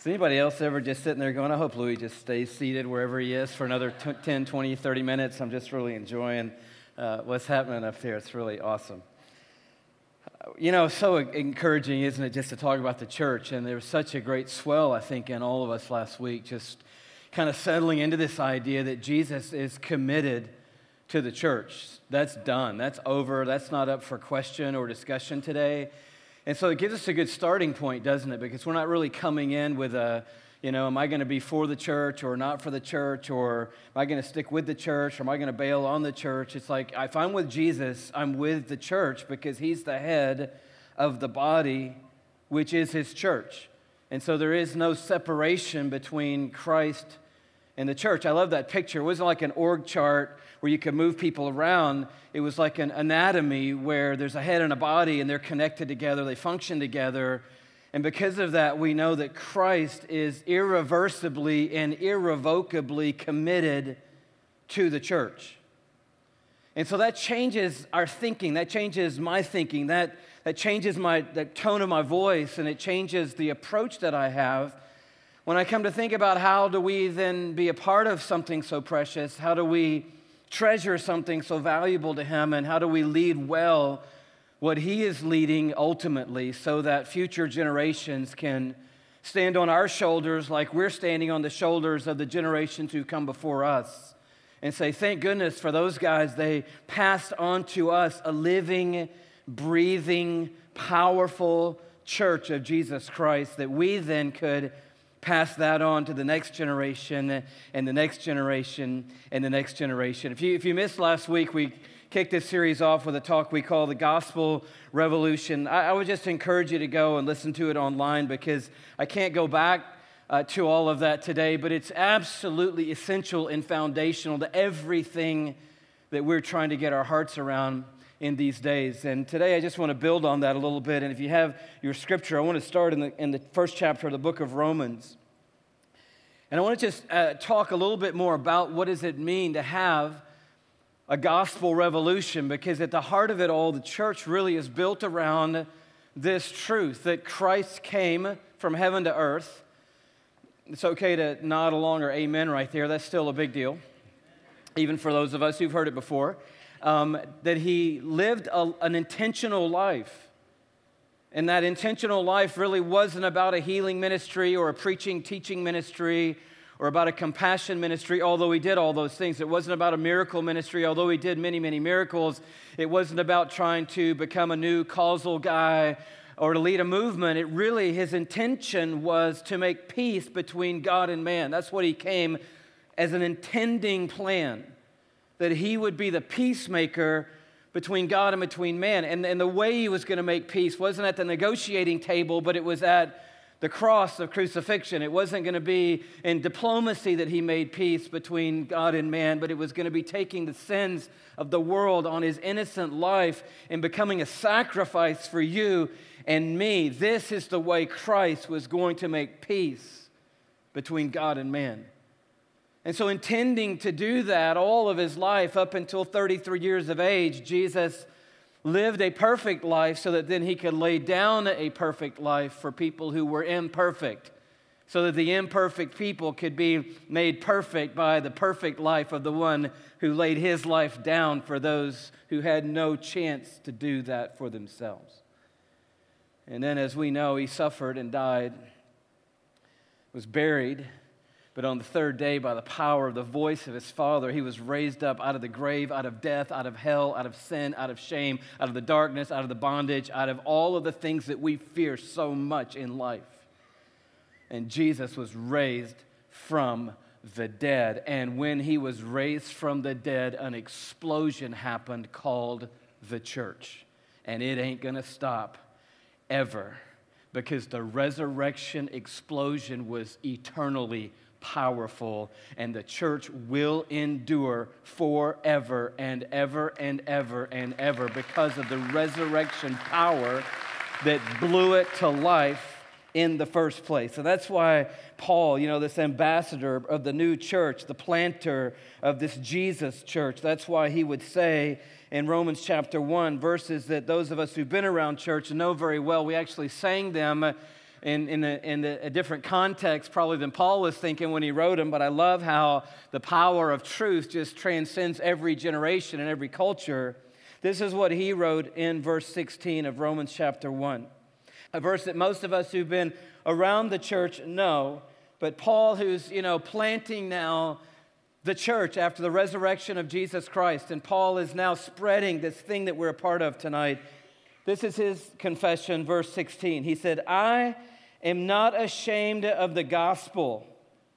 Is anybody else ever just sitting there going, I hope Louis just stays seated wherever he is for another 10, 20, 30 minutes. I'm just really enjoying what's happening up here. It's really awesome. So encouraging, isn't it, just to talk about the church? And there was such a great swell, I think, in all of us last week, just kind of settling into this idea that Jesus is committed to the church. That's done. That's over. That's not up for question or discussion today. And so it gives us a good starting point, doesn't it? Because we're not really coming in with am I going to be for the church or not for the church? Or am I going to stick with the church? Or am I going to bail on the church? It's like, if I'm with Jesus, I'm with the church because he's the head of the body, which is his church. And so there is no separation between Christ and the church. I love that picture. It wasn't like an org chart where you could move people around. It was like an anatomy where there's a head and a body and they're connected together, they function together. And because of that, we know that Christ is irreversibly and irrevocably committed to the church. And so that changes our thinking, that changes my thinking, that changes the tone of my voice, and it changes the approach that I have. When I come to think about how do we then be a part of something so precious, how do we treasure something so valuable to him, and how do we lead well what he is leading ultimately so that future generations can stand on our shoulders like we're standing on the shoulders of the generations who come before us and say, thank goodness for those guys. They passed on to us a living, breathing, powerful church of Jesus Christ that we then could pass that on to the next generation and the next generation and the next generation. If you missed last week, we kicked this series off with a talk we call the Gospel Revolution. I would just encourage you to go and listen to it online because I can't go back to all of that today, but it's absolutely essential and foundational to everything that we're trying to get our hearts around in these days. And today I just want to build on that a little bit. And if you have your scripture, I want to start in the first chapter of the book of Romans. And I want to just talk a little bit more about what does it mean to have a gospel revolution, because at the heart of it all, the church really is built around this truth that Christ came from heaven to earth. It's okay to nod along or amen right there. That's still a big deal, even for those of us who've heard it before. That he lived an intentional life. And that intentional life really wasn't about a healing ministry or a preaching, teaching ministry or about a compassion ministry, although he did all those things. It wasn't about a miracle ministry, although he did many, many miracles. It wasn't about trying to become a new causal guy or to lead a movement. It really, his intention was to make peace between God and man. That's what he came as an intending plan, that he would be the peacemaker between God and between man. And the way he was going to make peace wasn't at the negotiating table, but it was at the cross of crucifixion. It wasn't going to be in diplomacy that he made peace between God and man, but it was going to be taking the sins of the world on his innocent life and becoming a sacrifice for you and me. This is the way Christ was going to make peace between God and man. And so intending to do that all of his life up until 33 years of age, Jesus lived a perfect life so that then he could lay down a perfect life for people who were imperfect, so that the imperfect people could be made perfect by the perfect life of the one who laid his life down for those who had no chance to do that for themselves. And then, as we know, he suffered and died, was buried, but on the third day, by the power of the voice of his Father, he was raised up out of the grave, out of death, out of hell, out of sin, out of shame, out of the darkness, out of the bondage, out of all of the things that we fear so much in life. And Jesus was raised from the dead. And when he was raised from the dead, an explosion happened called the church. And it ain't going to stop ever, because the resurrection explosion was eternally powerful, and the church will endure forever and ever and ever and ever because of the resurrection power that blew it to life in the first place. So that's why Paul, this ambassador of the new church, the planter of this Jesus church, that's why he would say in Romans chapter 1, verses that those of us who've been around church know very well. We actually sang them a different context probably than Paul was thinking when he wrote them, but I love how the power of truth just transcends every generation and every culture. This is what he wrote in verse 16 of Romans chapter 1, a verse that most of us who've been around the church know, but Paul, who's, planting now the church after the resurrection of Jesus Christ, and Paul is now spreading this thing that we're a part of tonight. This is his confession, verse 16. He said, I am not ashamed of the gospel,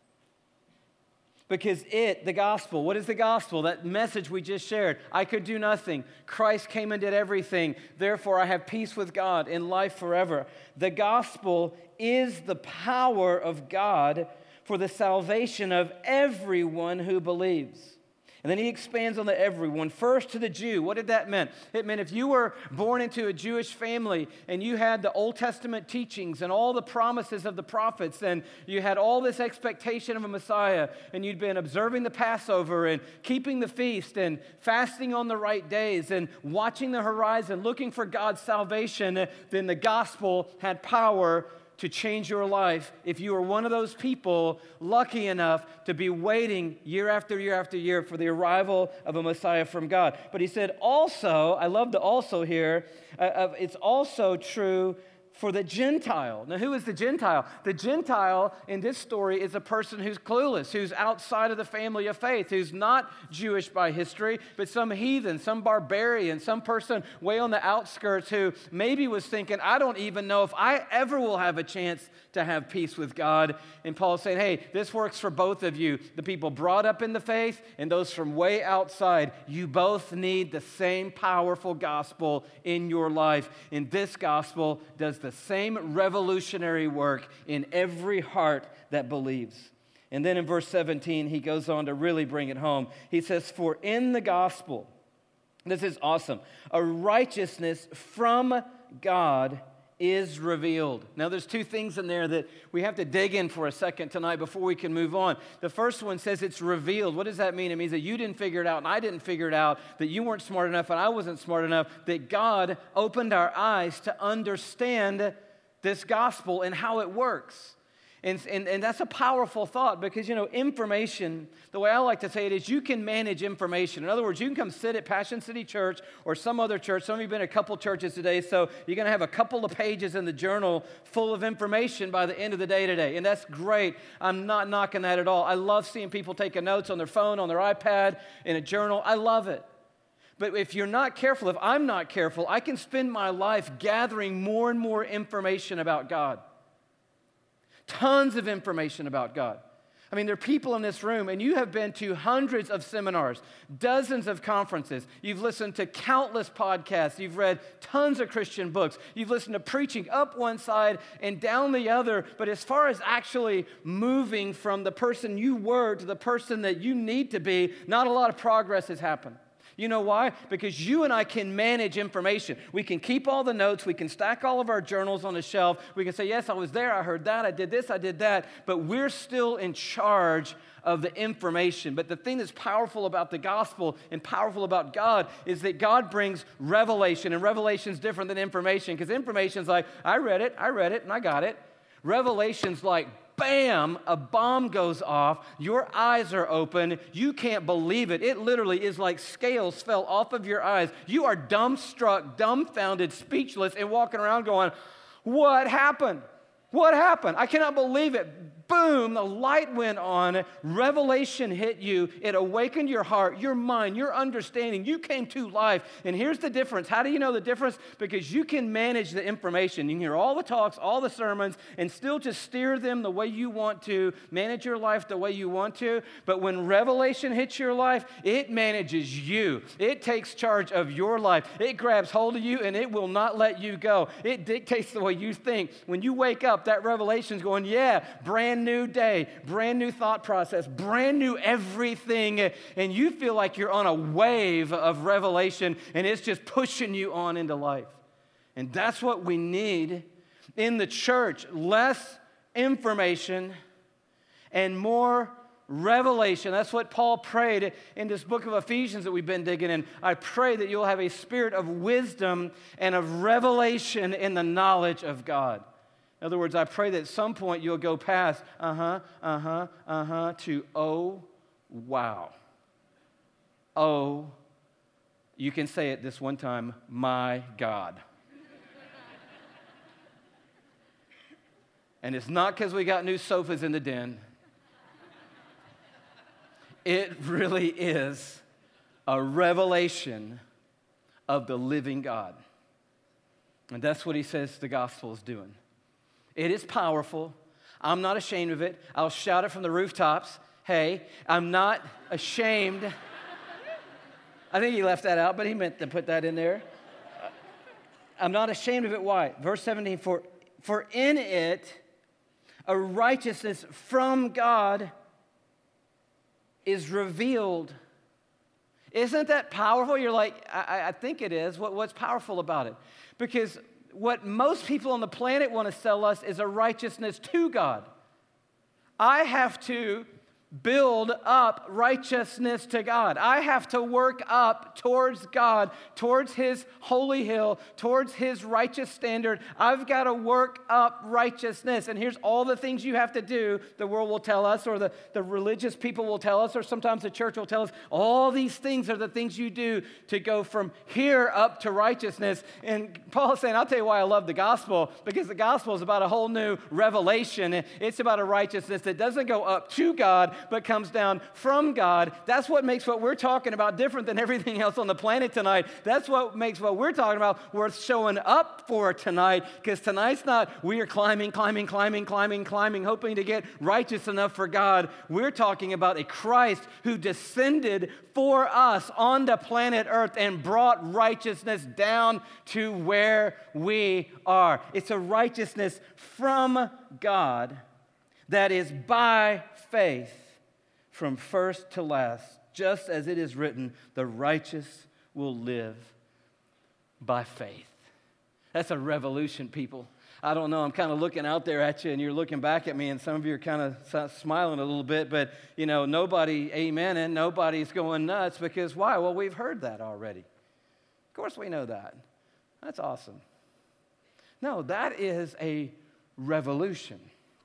because the gospel, what is the gospel? That message we just shared. I could do nothing. Christ came and did everything. Therefore, I have peace with God in life forever. The gospel is the power of God for the salvation of everyone who believes. And then he expands on the everyone. First to the Jew. What did that mean? It meant if you were born into a Jewish family and you had the Old Testament teachings and all the promises of the prophets, and you had all this expectation of a Messiah, and you'd been observing the Passover and keeping the feast and fasting on the right days and watching the horizon, looking for God's salvation, then the gospel had power to change your life if you were one of those people lucky enough to be waiting year after year after year for the arrival of a Messiah from God. But he said also, I love the also here, it's also true for the Gentile. Now, who is the Gentile? The Gentile in this story is a person who's clueless, who's outside of the family of faith, who's not Jewish by history, but some heathen, some barbarian, some person way on the outskirts who maybe was thinking, I don't even know if I ever will have a chance to have peace with God. And Paul's saying, hey, this works for both of you. The people brought up in the faith and those from way outside. You both need the same powerful gospel in your life. And this gospel does the same revolutionary work in every heart that believes. And then in verse 17, he goes on to really bring it home. He says, for in the gospel, this is awesome, a righteousness from God is revealed. Now, there's two things in there that we have to dig in for a second tonight before we can move on. The first one says it's revealed. What does that mean? It means that you didn't figure it out and I didn't figure it out, that you weren't smart enough and I wasn't smart enough, that God opened our eyes to understand this gospel and how it works. And that's a powerful thought because, information, the way I like to say it is you can manage information. In other words, you can come sit at Passion City Church or some other church. Some of you have been at a couple churches today, so you're going to have a couple of pages in the journal full of information by the end of the day today. And that's great. I'm not knocking that at all. I love seeing people taking notes on their phone, on their iPad, in a journal. I love it. But if you're not careful, if I'm not careful, I can spend my life gathering more and more information about God. Tons of information about God. I mean, there are people in this room, and you have been to hundreds of seminars, dozens of conferences. You've listened to countless podcasts. You've read tons of Christian books. You've listened to preaching up one side and down the other. But as far as actually moving from the person you were to the person that you need to be, not a lot of progress has happened. You know why? Because you and I can manage information. We can keep all the notes. We can stack all of our journals on a shelf. We can say, yes, I was there. I heard that. I did this. I did that. But we're still in charge of the information. But the thing that's powerful about the gospel and powerful about God is that God brings revelation. And revelation's different than information because information's like, I read it, and I got it. Revelation's like, bam, a bomb goes off, your eyes are open, you can't believe it. It literally is like scales fell off of your eyes. You are dumbstruck, dumbfounded, speechless, and walking around going, what happened? What happened? I cannot believe it. Boom, the light went on, revelation hit you, it awakened your heart, your mind, your understanding, you came to life. And here's the difference. How do you know the difference? Because you can manage the information. You can hear all the talks, all the sermons, and still just steer them the way you want to, manage your life the way you want to. But when revelation hits your life, it manages you. It takes charge of your life. It grabs hold of you, and it will not let you go. It dictates the way you think. When you wake up, that revelation's going, yeah, brand new day, brand new thought process, brand new everything, and you feel like you're on a wave of revelation, and it's just pushing you on into life. And that's what we need in the church. Less information and more revelation. That's what Paul prayed in this book of Ephesians that we've been digging in. I pray that you'll have a spirit of wisdom and of revelation in the knowledge of God. In other words, I pray that at some point you'll go past to oh, wow. Oh, you can say it this one time, my God. And it's not because we got new sofas in the den. It really is a revelation of the living God. And that's what he says the gospel is doing. It is powerful. I'm not ashamed of it. I'll shout it from the rooftops. Hey, I'm not ashamed. I think he left that out, but he meant to put that in there. I'm not ashamed of it. Why? Verse 17, for in it a righteousness from God is revealed. Isn't that powerful? You're like, I think it is. What's powerful about it? Because what most people on the planet want to sell us is a righteousness to God. I have to build up righteousness to God. I have to work up towards God, towards his holy hill, towards his righteous standard. I've got to work up righteousness. And here's all the things you have to do. The world will tell us, or the religious people will tell us, or sometimes the church will tell us, all these things are the things you do to go from here up to righteousness. And Paul is saying, I'll tell you why I love the gospel, because the gospel is about a whole new revelation. It's about a righteousness that doesn't go up to God, but comes down from God. That's what makes what we're talking about different than everything else on the planet tonight. That's what makes what we're talking about worth showing up for tonight, because tonight's not we are climbing, hoping to get righteous enough for God. We're talking about a Christ who descended for us onto planet Earth and brought righteousness down to where we are. It's a righteousness from God that is by faith from first to last, just as it is written, the righteous will live by faith. That's a revolution, people. I don't know, I'm kind of looking out there at you, and you're looking back at me, and some of you are kind of smiling a little bit, but, nobody amen, and nobody's going nuts, because why? Well, we've heard that already. Of course we know that. That's awesome. No, that is a revolution.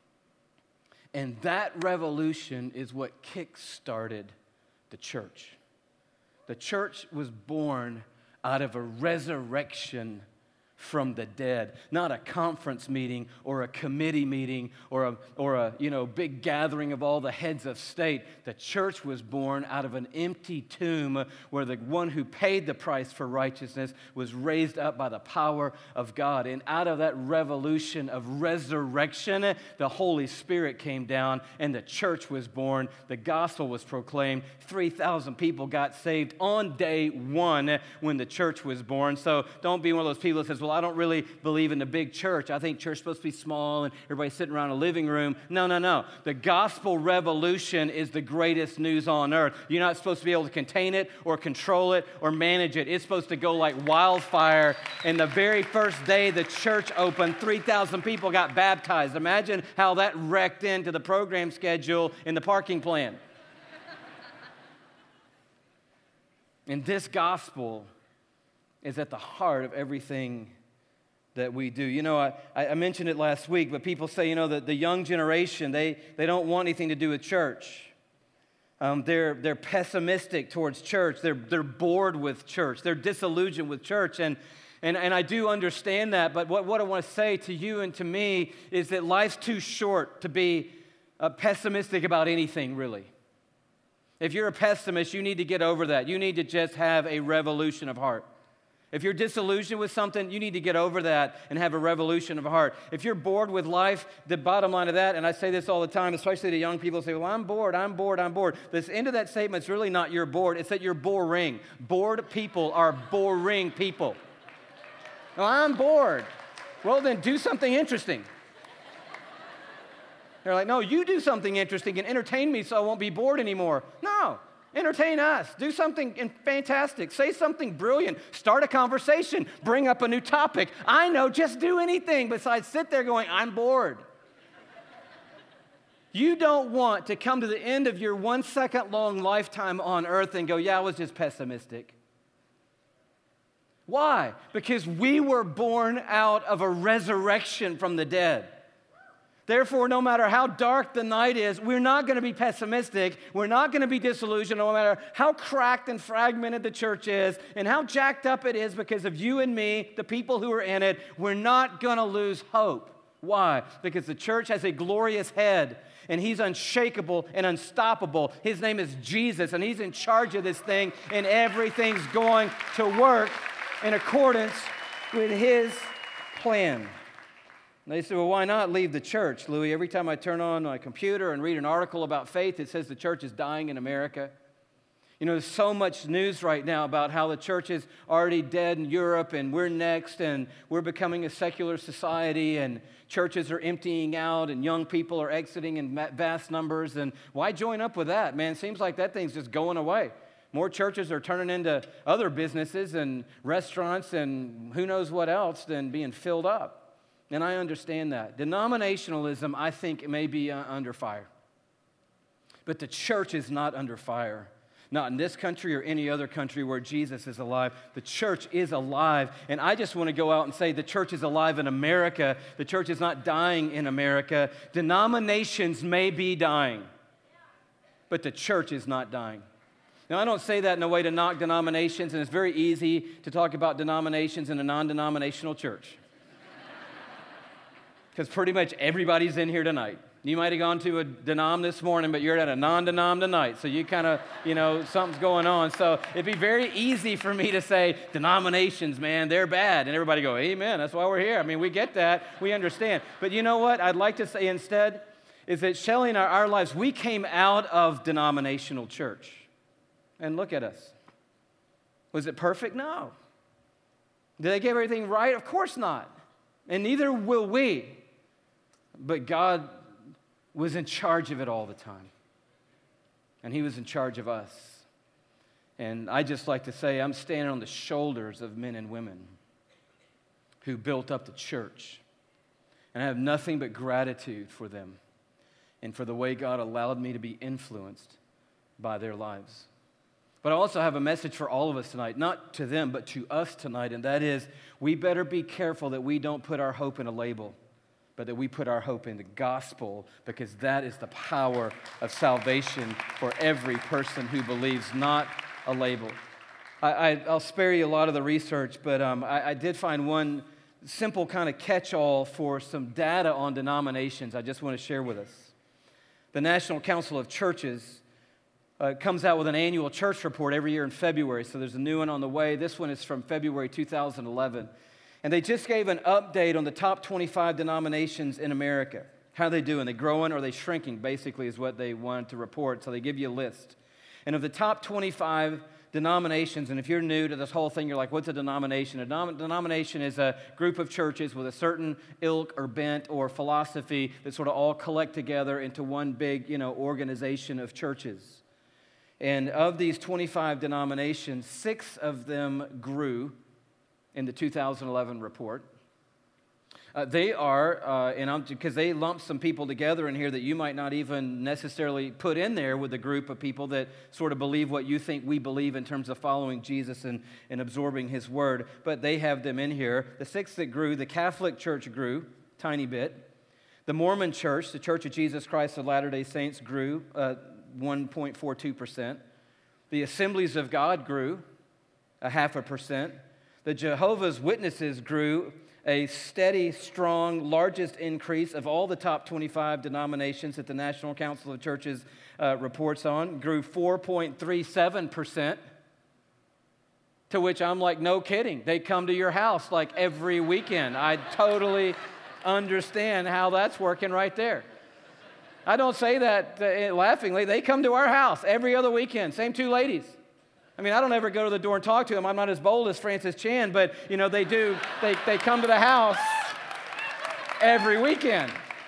And that revolution is what kick-started the church. The church was born out of a resurrection from the dead, not a conference meeting or a committee meeting or a big gathering of all the heads of state. The church was born out of an empty tomb where the one who paid the price for righteousness was raised up by the power of God. And out of that revolution of resurrection, the Holy Spirit came down and the church was born. The gospel was proclaimed. 3,000 people got saved on day one when the church was born. So don't be one of those people that says, well, I don't really believe in the big church. I think church is supposed to be small and everybody sitting around a living room. No. The gospel revolution is the greatest news on earth. You're not supposed to be able to contain it or control it or manage it. It's supposed to go like wildfire. And the very first day the church opened, 3,000 people got baptized. Imagine how that wrecked into the program schedule in the parking plan. And this gospel is at the heart of everything that we do. I mentioned it last week, but people say, that the young generation, they don't want anything to do with church. They're pessimistic towards church. They're bored with church. They're disillusioned with church. And I do understand that, but what I want to say to you and to me is that life's too short to be pessimistic about anything, really. If you're a pessimist, you need to get over that. You need to just have a revolution of heart. If you're disillusioned with something, you need to get over that and have a revolution of heart. If you're bored with life, the bottom line of that, and I say this all the time, especially to young people, say, well, I'm bored. This end of that statement is really not you're bored, it's that you're boring. Bored people are boring people. Well, I'm bored. Well, then do something interesting. They're like, no, you do something interesting and entertain me so I won't be bored anymore. No. Entertain us. Do something fantastic. Say something brilliant. Start a conversation. Bring up a new topic. I know, just do anything besides sit there going, I'm bored. You don't want to come to the end of your 1 second long lifetime on earth and go, yeah, I was just pessimistic. Why? Because we were born out of a resurrection from the dead. Therefore, no matter how dark the night is, we're not going to be pessimistic. We're not going to be disillusioned, no matter how cracked and fragmented the church is and how jacked up it is because of you and me, the people who are in it. We're not going to lose hope. Why? Because the church has a glorious head, and he's unshakable and unstoppable. His name is Jesus, and he's in charge of this thing, and everything's going to work in accordance with his plan. And they said, well, why not leave the church, Louis? Every time I turn on my computer and read an article about faith, it says the church is dying in America. You know, there's so much news right now about how the church is already dead in Europe, and we're next, and we're becoming a secular society, and churches are emptying out, and young people are exiting in vast numbers. And why join up with that, man? Seems like that thing's just going away. More churches are turning into other businesses and restaurants and who knows what else than being filled up. And I understand that. Denominationalism, I think, may be under fire. But the church is not under fire. Not in this country or any other country where Jesus is alive. The church is alive. And I just want to go out and say the church is alive in America. The church is not dying in America. Denominations may be dying, but the church is not dying. Now, I don't say that in a way to knock denominations, and it's very easy to talk about denominations in a non-denominational church. Because pretty much everybody's in here tonight. You might have gone to a denom this morning, but you're at a non-denom tonight. So you kind of, something's going on. So it'd be very easy for me to say, denominations, man, they're bad. And everybody go, amen, that's why we're here. I mean, we get that. We understand. But you know what I'd like to say instead is that Shelley and our lives, we came out of denominational church. And look at us. Was it perfect? No. Did they get everything right? Of course not. And neither will we. But God was in charge of it all the time. And he was in charge of us. And I just like to say I'm standing on the shoulders of men and women who built up the church. And I have nothing but gratitude for them and for the way God allowed me to be influenced by their lives. But I also have a message for all of us tonight, not to them, but to us tonight, and that is we better be careful that we don't put our hope in a label, but that we put our hope in the gospel, because that is the power of salvation for every person who believes, not a label. I'll spare you a lot of the research, but I did find one simple kind of catch-all for some data on denominations I just want to share with us. The National Council of Churches comes out with an annual church report every year in February, so there's a new one on the way. This one is from February 2011. And they just gave an update on the top 25 denominations in America. How are they doing? They growing or are they shrinking, basically, is what they wanted to report. So they give you a list. And of the top 25 denominations, and if you're new to this whole thing, you're like, what's a denomination? A denomination is a group of churches with a certain ilk or bent or philosophy that sort of all collect together into one big, organization of churches. And of these 25 denominations, 6 of them grew in the 2011 report. They are, because they lumped some people together in here that you might not even necessarily put in there with a group of people that sort of believe what you think we believe in terms of following Jesus and absorbing his word, but they have them in here. The 6 that grew, the Catholic Church grew, tiny bit. The Mormon Church, the Church of Jesus Christ of Latter-day Saints, grew 1.42%. The Assemblies of God grew 0.5%. The Jehovah's Witnesses grew a steady, strong, largest increase of all the top 25 denominations that the National Council of Churches reports on, grew 4.37%, to which I'm like, no kidding. They come to your house like every weekend. I totally understand how that's working right there. I don't say that laughingly. They come to our house every other weekend, same 2 ladies. I mean, I don't ever go to the door and talk to them. I'm not as bold as Francis Chan, but, they do. They come to the house every weekend.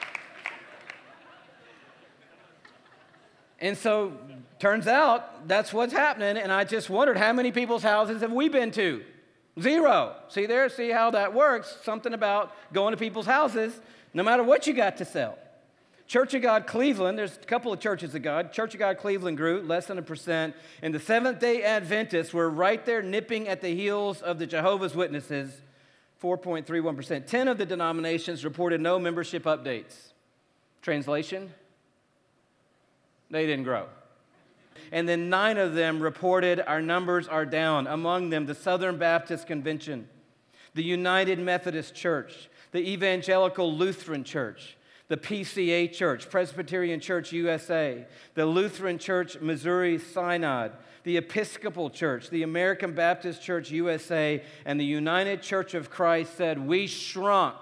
And so, turns out, that's what's happening, and I just wondered, how many people's houses have we been to? 0. See there? See how that works? Something about going to people's houses, no matter what you got to sell. Church of God Cleveland, there's a couple of churches of God. Church of God Cleveland grew less than 1%. And the Seventh-day Adventists were right there nipping at the heels of the Jehovah's Witnesses, 4.31%. 10 of the denominations reported no membership updates. Translation? They didn't grow. And then 9 of them reported, our numbers are down. Among them, the Southern Baptist Convention, the United Methodist Church, the Evangelical Lutheran Church, the PCA Church, Presbyterian Church USA, the Lutheran Church Missouri Synod, the Episcopal Church, the American Baptist Church USA, and the United Church of Christ said, we shrunk.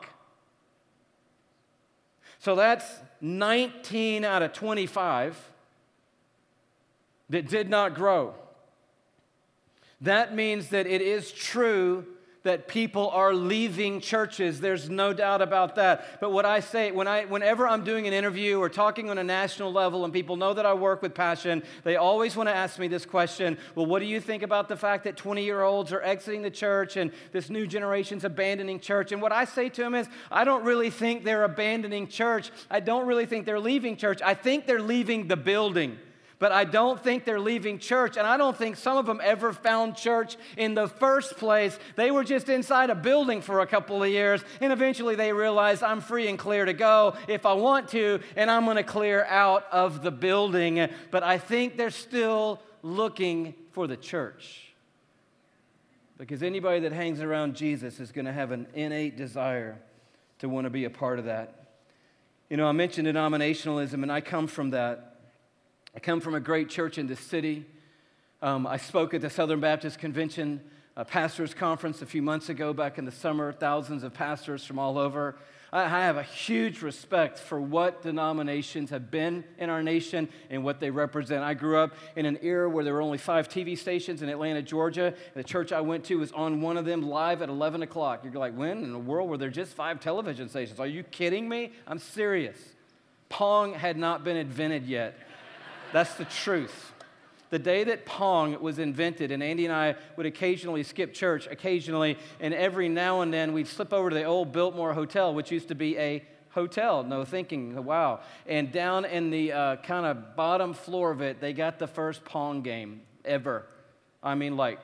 So that's 19 out of 25 that did not grow. That means that it is true that people are leaving churches. There's no doubt about that. But what I say, whenever I'm doing an interview or talking on a national level and people know that I work with passion, they always want to ask me this question, well, what do you think about the fact that 20-year-olds are exiting the church and this new generation's abandoning church? And what I say to them is, I don't really think they're abandoning church. I don't really think they're leaving church. I think they're leaving the building. But I don't think they're leaving church, and I don't think some of them ever found church in the first place. They were just inside a building for a couple of years, and eventually they realized, I'm free and clear to go if I want to, and I'm going to clear out of the building. But I think they're still looking for the church, because anybody that hangs around Jesus is going to have an innate desire to want to be a part of that. You know, I mentioned denominationalism, and I come from that. I come from a great church in the city. I spoke at the Southern Baptist Convention Pastors Conference a few months ago, back in the summer, thousands of pastors from all over. I have a huge respect for what denominations have been in our nation and what they represent. I grew up in an era where there were only 5 TV stations in Atlanta, Georgia. The church I went to was on one of them live at 11 o'clock. You're like, when in the world were there just 5 television stations? Are you kidding me? I'm serious. Pong had not been invented yet. That's the truth. The day that Pong was invented, and Andy and I would occasionally skip church, and every now and then we'd slip over to the old Biltmore Hotel, which used to be a hotel, no thinking, wow. And down in the kind of bottom floor of it, they got the first Pong game ever. I mean, like,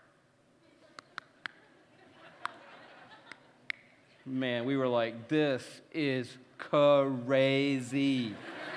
man, we were like, this is crazy.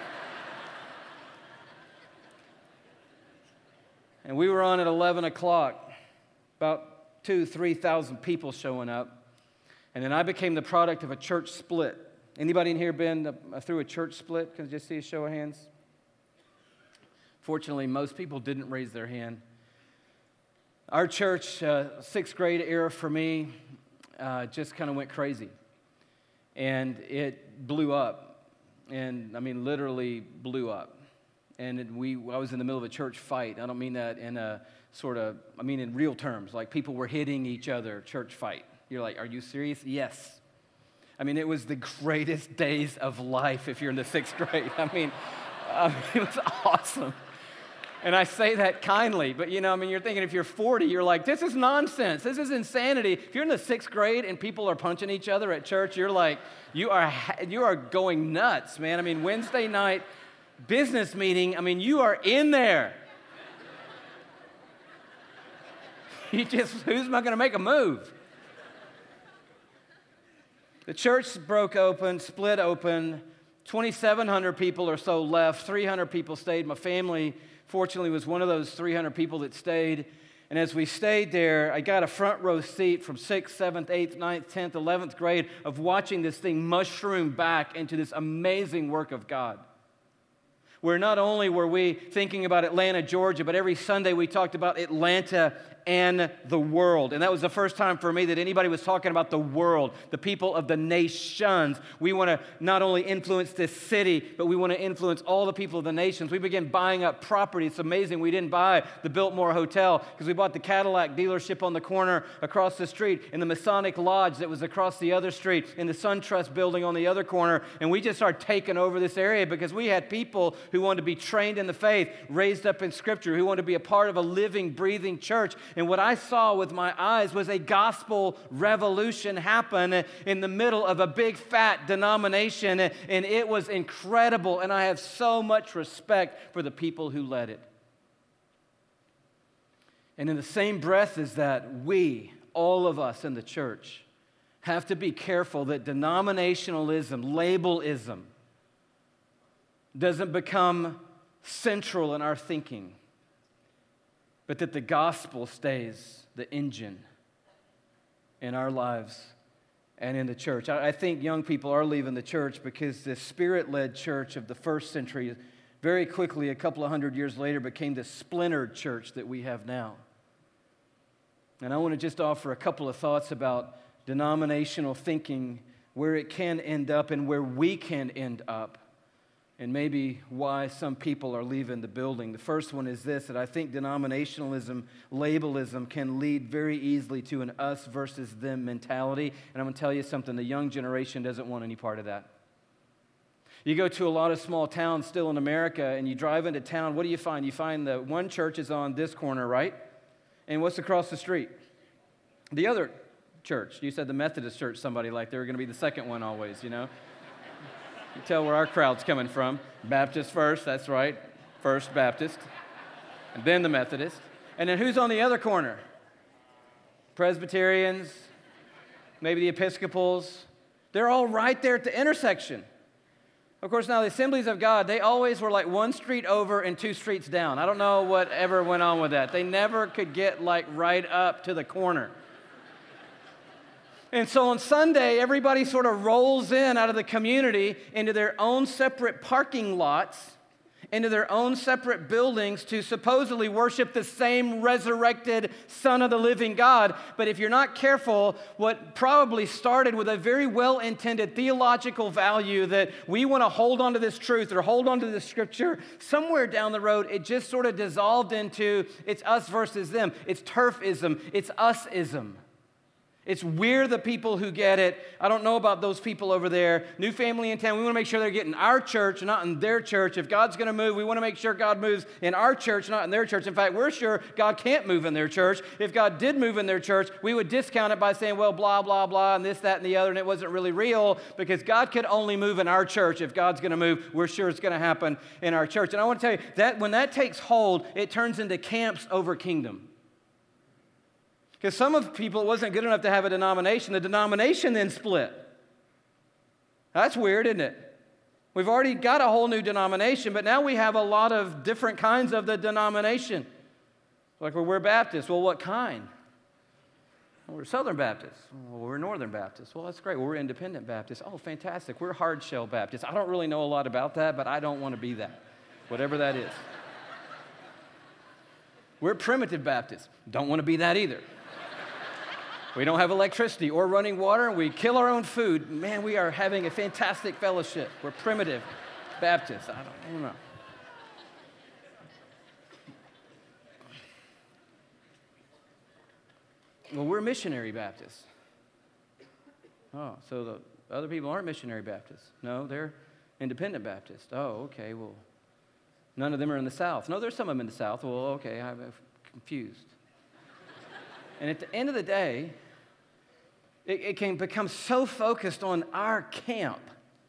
And we were on at 11 o'clock, about 2,000-3,000 people showing up. And then I became the product of a church split. Anybody in here been through a church split? Can I just see a show of hands? Fortunately, most people didn't raise their hand. Our church, 6th grade era for me, just kind of went crazy. And it blew up. And, I mean, literally blew up. And I was in the middle of a church fight. I don't mean that in a sort of, I mean in real terms, like people were hitting each other, church fight. You're like, are you serious? Yes. I mean, it was the greatest days of life if you're in the 6th grade. I mean, it was awesome. And I say that kindly, but you're thinking if you're 40, you're like, this is nonsense. This is insanity. If you're in the 6th grade and people are punching each other at church, you're like, you are going nuts, man. I mean, Wednesday night business meeting, you are in there. Who's not going to make a move? The church broke open, split open. 2,700 people or so left. 300 people stayed. My family, fortunately, was one of those 300 people that stayed. And as we stayed there, I got a front row seat from 6th, 7th, 8th, 9th, 10th, 11th grade of watching this thing mushroom back into this amazing work of God. Where not only were we thinking about Atlanta, Georgia, but every Sunday we talked about Atlanta and the world. And that was the first time for me that anybody was talking about the world, the people of the nations. We want to not only influence this city, but we want to influence all the people of the nations. We began buying up property. It's amazing we didn't buy the Biltmore Hotel because we bought the Cadillac dealership on the corner across the street, and the Masonic Lodge that was across the other street, and the SunTrust building on the other corner. And we just started taking over this area because we had people who wanted to be trained in the faith, raised up in Scripture, who wanted to be a part of a living, breathing church. And what I saw with my eyes was a gospel revolution happen in the middle of a big, fat denomination, and it was incredible, and I have so much respect for the people who led it. And in the same breath as that, we, all of us in the church, have to be careful that denominationalism, labelism, doesn't become central in our thinking, but that the gospel stays the engine in our lives and in the church. I think young people are leaving the church because the Spirit-led church of the first century very quickly, a couple of hundred years later, became the splintered church that we have now. And I want to just offer a couple of thoughts about denominational thinking, where it can end up and where we can end up, and maybe why some people are leaving the building. The first one is this, that I think denominationalism, labelism can lead very easily to an us versus them mentality. And I'm going to tell you something, the young generation doesn't want any part of that. You go to a lot of small towns still in America, and you drive into town, what do you find? You find that one church is on this corner, right? And what's across the street? The other church. You said the Methodist church, somebody like they were going to be the second one always, you know? You tell where our crowd's coming from. Baptist first, that's right. First Baptist. And then the Methodist. And then who's on the other corner? Presbyterians, maybe the Episcopals. They're all right there at the intersection. Of course, now the Assemblies of God, they always were like one street over and two streets down. I don't know what ever went on with that. They never could get like right up to the corner. And so on Sunday, everybody sort of rolls in out of the community into their own separate parking lots, into their own separate buildings to supposedly worship the same resurrected Son of the living God. But if you're not careful, what probably started with a very well-intended theological value that we want to hold on to this truth or hold on to this scripture, somewhere down the road, it just sort of dissolved into it's us versus them. It's turfism. It's usism. It's we're the people who get it. I don't know about those people over there. New family in town, we want to make sure they're getting our church, not in their church. If God's going to move, we want to make sure God moves in our church, not in their church. In fact, we're sure God can't move in their church. If God did move in their church, we would discount it by saying, well, blah, blah, blah, and this, that, and the other, and it wasn't really real because God could only move in our church. If God's going to move, we're sure it's going to happen in our church. And I want to tell you that when that takes hold, it turns into camps over kingdom. Because some of people, it wasn't good enough to have a denomination. The denomination then split. That's weird, isn't it? We've already got a whole new denomination, but now we have a lot of different kinds of the denomination. Like, well, we're Baptists. Well, what kind? Well, we're Southern Baptists. Well, we're Northern Baptists. Well, that's great. Well, we're Independent Baptists. Oh, fantastic. We're Hard Shell Baptists. I don't really know a lot about that, but I don't want to be that, whatever that is. We're Primitive Baptists. Don't want to be that either. We don't have electricity or running water, and we kill our own food. Man, we are having a fantastic fellowship. We're Primitive Baptists. I don't know. Well, we're Missionary Baptists. Oh, so the other people aren't Missionary Baptists. No, they're Independent Baptists. Oh, okay, well, none of them are in the South. No, there's some of them in the South. Well, okay, I'm confused. And at the end of the day, it can become so focused on our camp.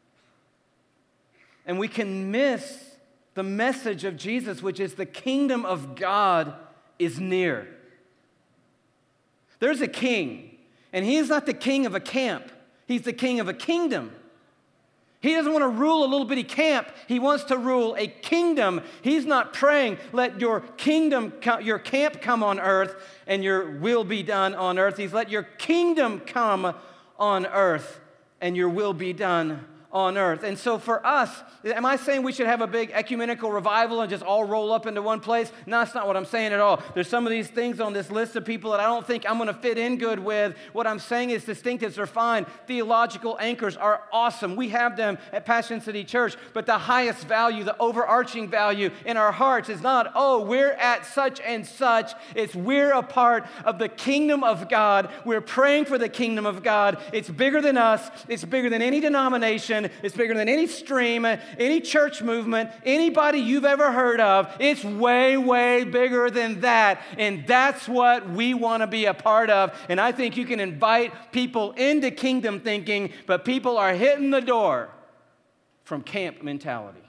And we can miss the message of Jesus, which is the kingdom of God is near. There's a king, and he is not the king of a camp. He's the king of a kingdom. He doesn't want to rule a little bitty camp. He wants to rule a kingdom. He's not praying, let your kingdom, your camp come on earth and your will be done on earth. He's let your kingdom come on earth and your will be done on earth. And so for us, am I saying we should have a big ecumenical revival and just all roll up into one place? No, that's not what I'm saying at all. There's some of these things on this list of people that I don't think I'm going to fit in good with. What I'm saying is distinctives are fine. Theological anchors are awesome. We have them at Passion City Church. But the highest value, the overarching value in our hearts is not, oh, we're at such and such. It's we're a part of the kingdom of God. We're praying for the kingdom of God. It's bigger than us. It's bigger than any denomination. It's bigger than any stream, any church movement, anybody you've ever heard of. It's way, way bigger than that. And that's what we want to be a part of. And I think you can invite people into kingdom thinking, but people are hitting the door from camp mentality.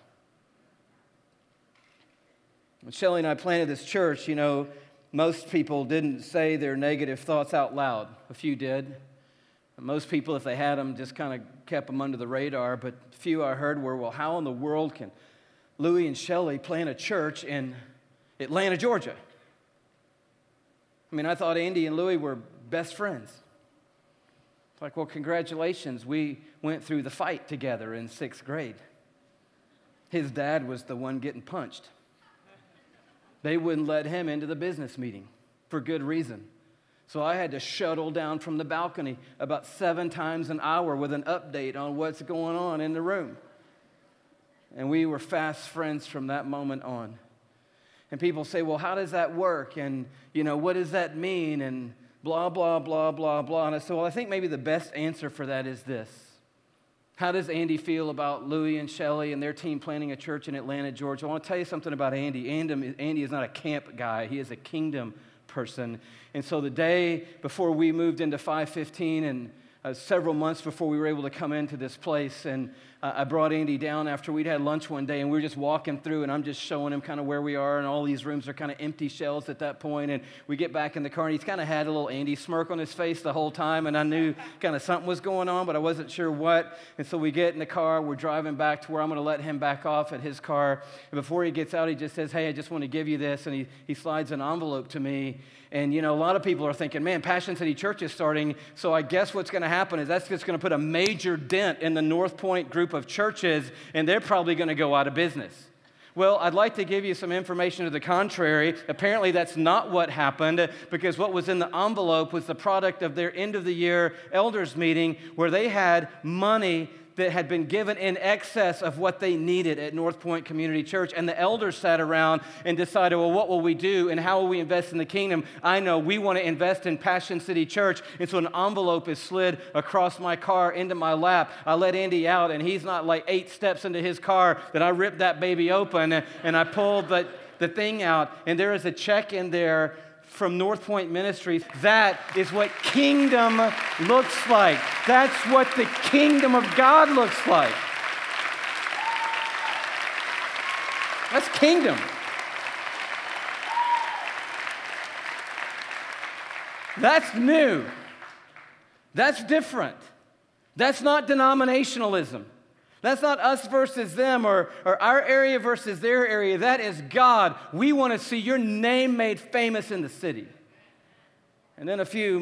When Shelley and I planted this church, most people didn't say their negative thoughts out loud. A few did. Most people, if they had them, just kind of kept them under the radar. But few I heard were, well, how in the world can Louie and Shelley plant a church in Atlanta, Georgia. I mean, I thought Andy and Louie were best friends. It's like, well, congratulations. We went through the fight together in 6th grade. His dad was the one getting punched. They wouldn't let him into the business meeting for good reason. So I had to shuttle down from the balcony about 7 times an hour with an update on what's going on in the room. And we were fast friends from that moment on. And people say, well, how does that work? And, what does that mean? And blah, blah, blah, blah, blah. And I said, well, I think maybe the best answer for that is this. How does Andy feel about Louie and Shelley and their team planting a church in Atlanta, Georgia? I want to tell you something about Andy. Andy is not a camp guy. He is a kingdom person. And so the day before we moved into 515 and several months before we were able to come into this place, and I brought Andy down after we'd had lunch one day, and we were just walking through, and I'm just showing him kind of where we are, and all these rooms are kind of empty shells at that point, and we get back in the car, and he's kind of had a little Andy smirk on his face the whole time, and I knew kind of something was going on, but I wasn't sure what, and so we get in the car, we're driving back to where I'm going to let him back off at his car, and before he gets out, he just says, hey, I just want to give you this, and he slides an envelope to me, and, a lot of people are thinking, man, Passion City Church is starting, so I guess what's going to happen is that's just going to put a major dent in the North Point group of churches, and they're probably going to go out of business. Well, I'd like to give you some information to the contrary. Apparently, that's not what happened, because what was in the envelope was the product of their end-of-the-year elders meeting, where they had money that had been given in excess of what they needed at North Point Community Church. And the elders sat around and decided, well, what will we do and how will we invest in the kingdom? I know we want to invest in Passion City Church. And so an envelope is slid across my car into my lap. I let Andy out, and he's not like 8 steps into his car that I ripped that baby open, and I pulled the thing out, and there is a check in there from North Point Ministries. That is what kingdom looks like. That's what the kingdom of God looks like. That's kingdom. That's new. That's different. That's not denominationalism. That's not us versus them or our area versus their area. That is God. We want to see your name made famous in the city. And then a few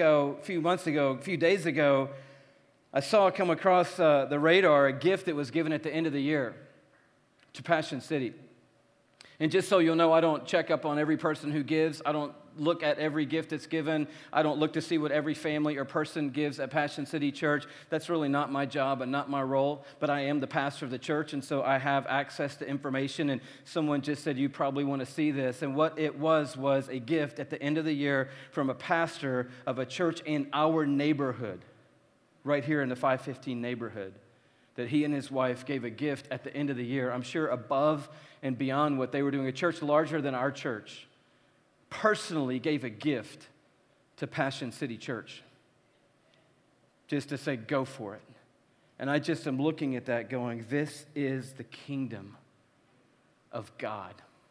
days ago, I saw come across the radar a gift that was given at the end of the year to Passion City. And just so you'll know, I don't check up on every person who gives. I don't look at every gift that's given. I don't look to see what every family or person gives at Passion City Church. That's really not my job and not my role, but I am the pastor of the church, and so I have access to information, and someone just said, you probably want to see this, and what it was a gift at the end of the year from a pastor of a church in our neighborhood, right here in the 515 neighborhood, that he and his wife gave a gift at the end of the year, I'm sure above and beyond what they were doing. A church larger than our church personally gave a gift to Passion City Church just to say, go for it. And I just am looking at that going, this is the kingdom of God.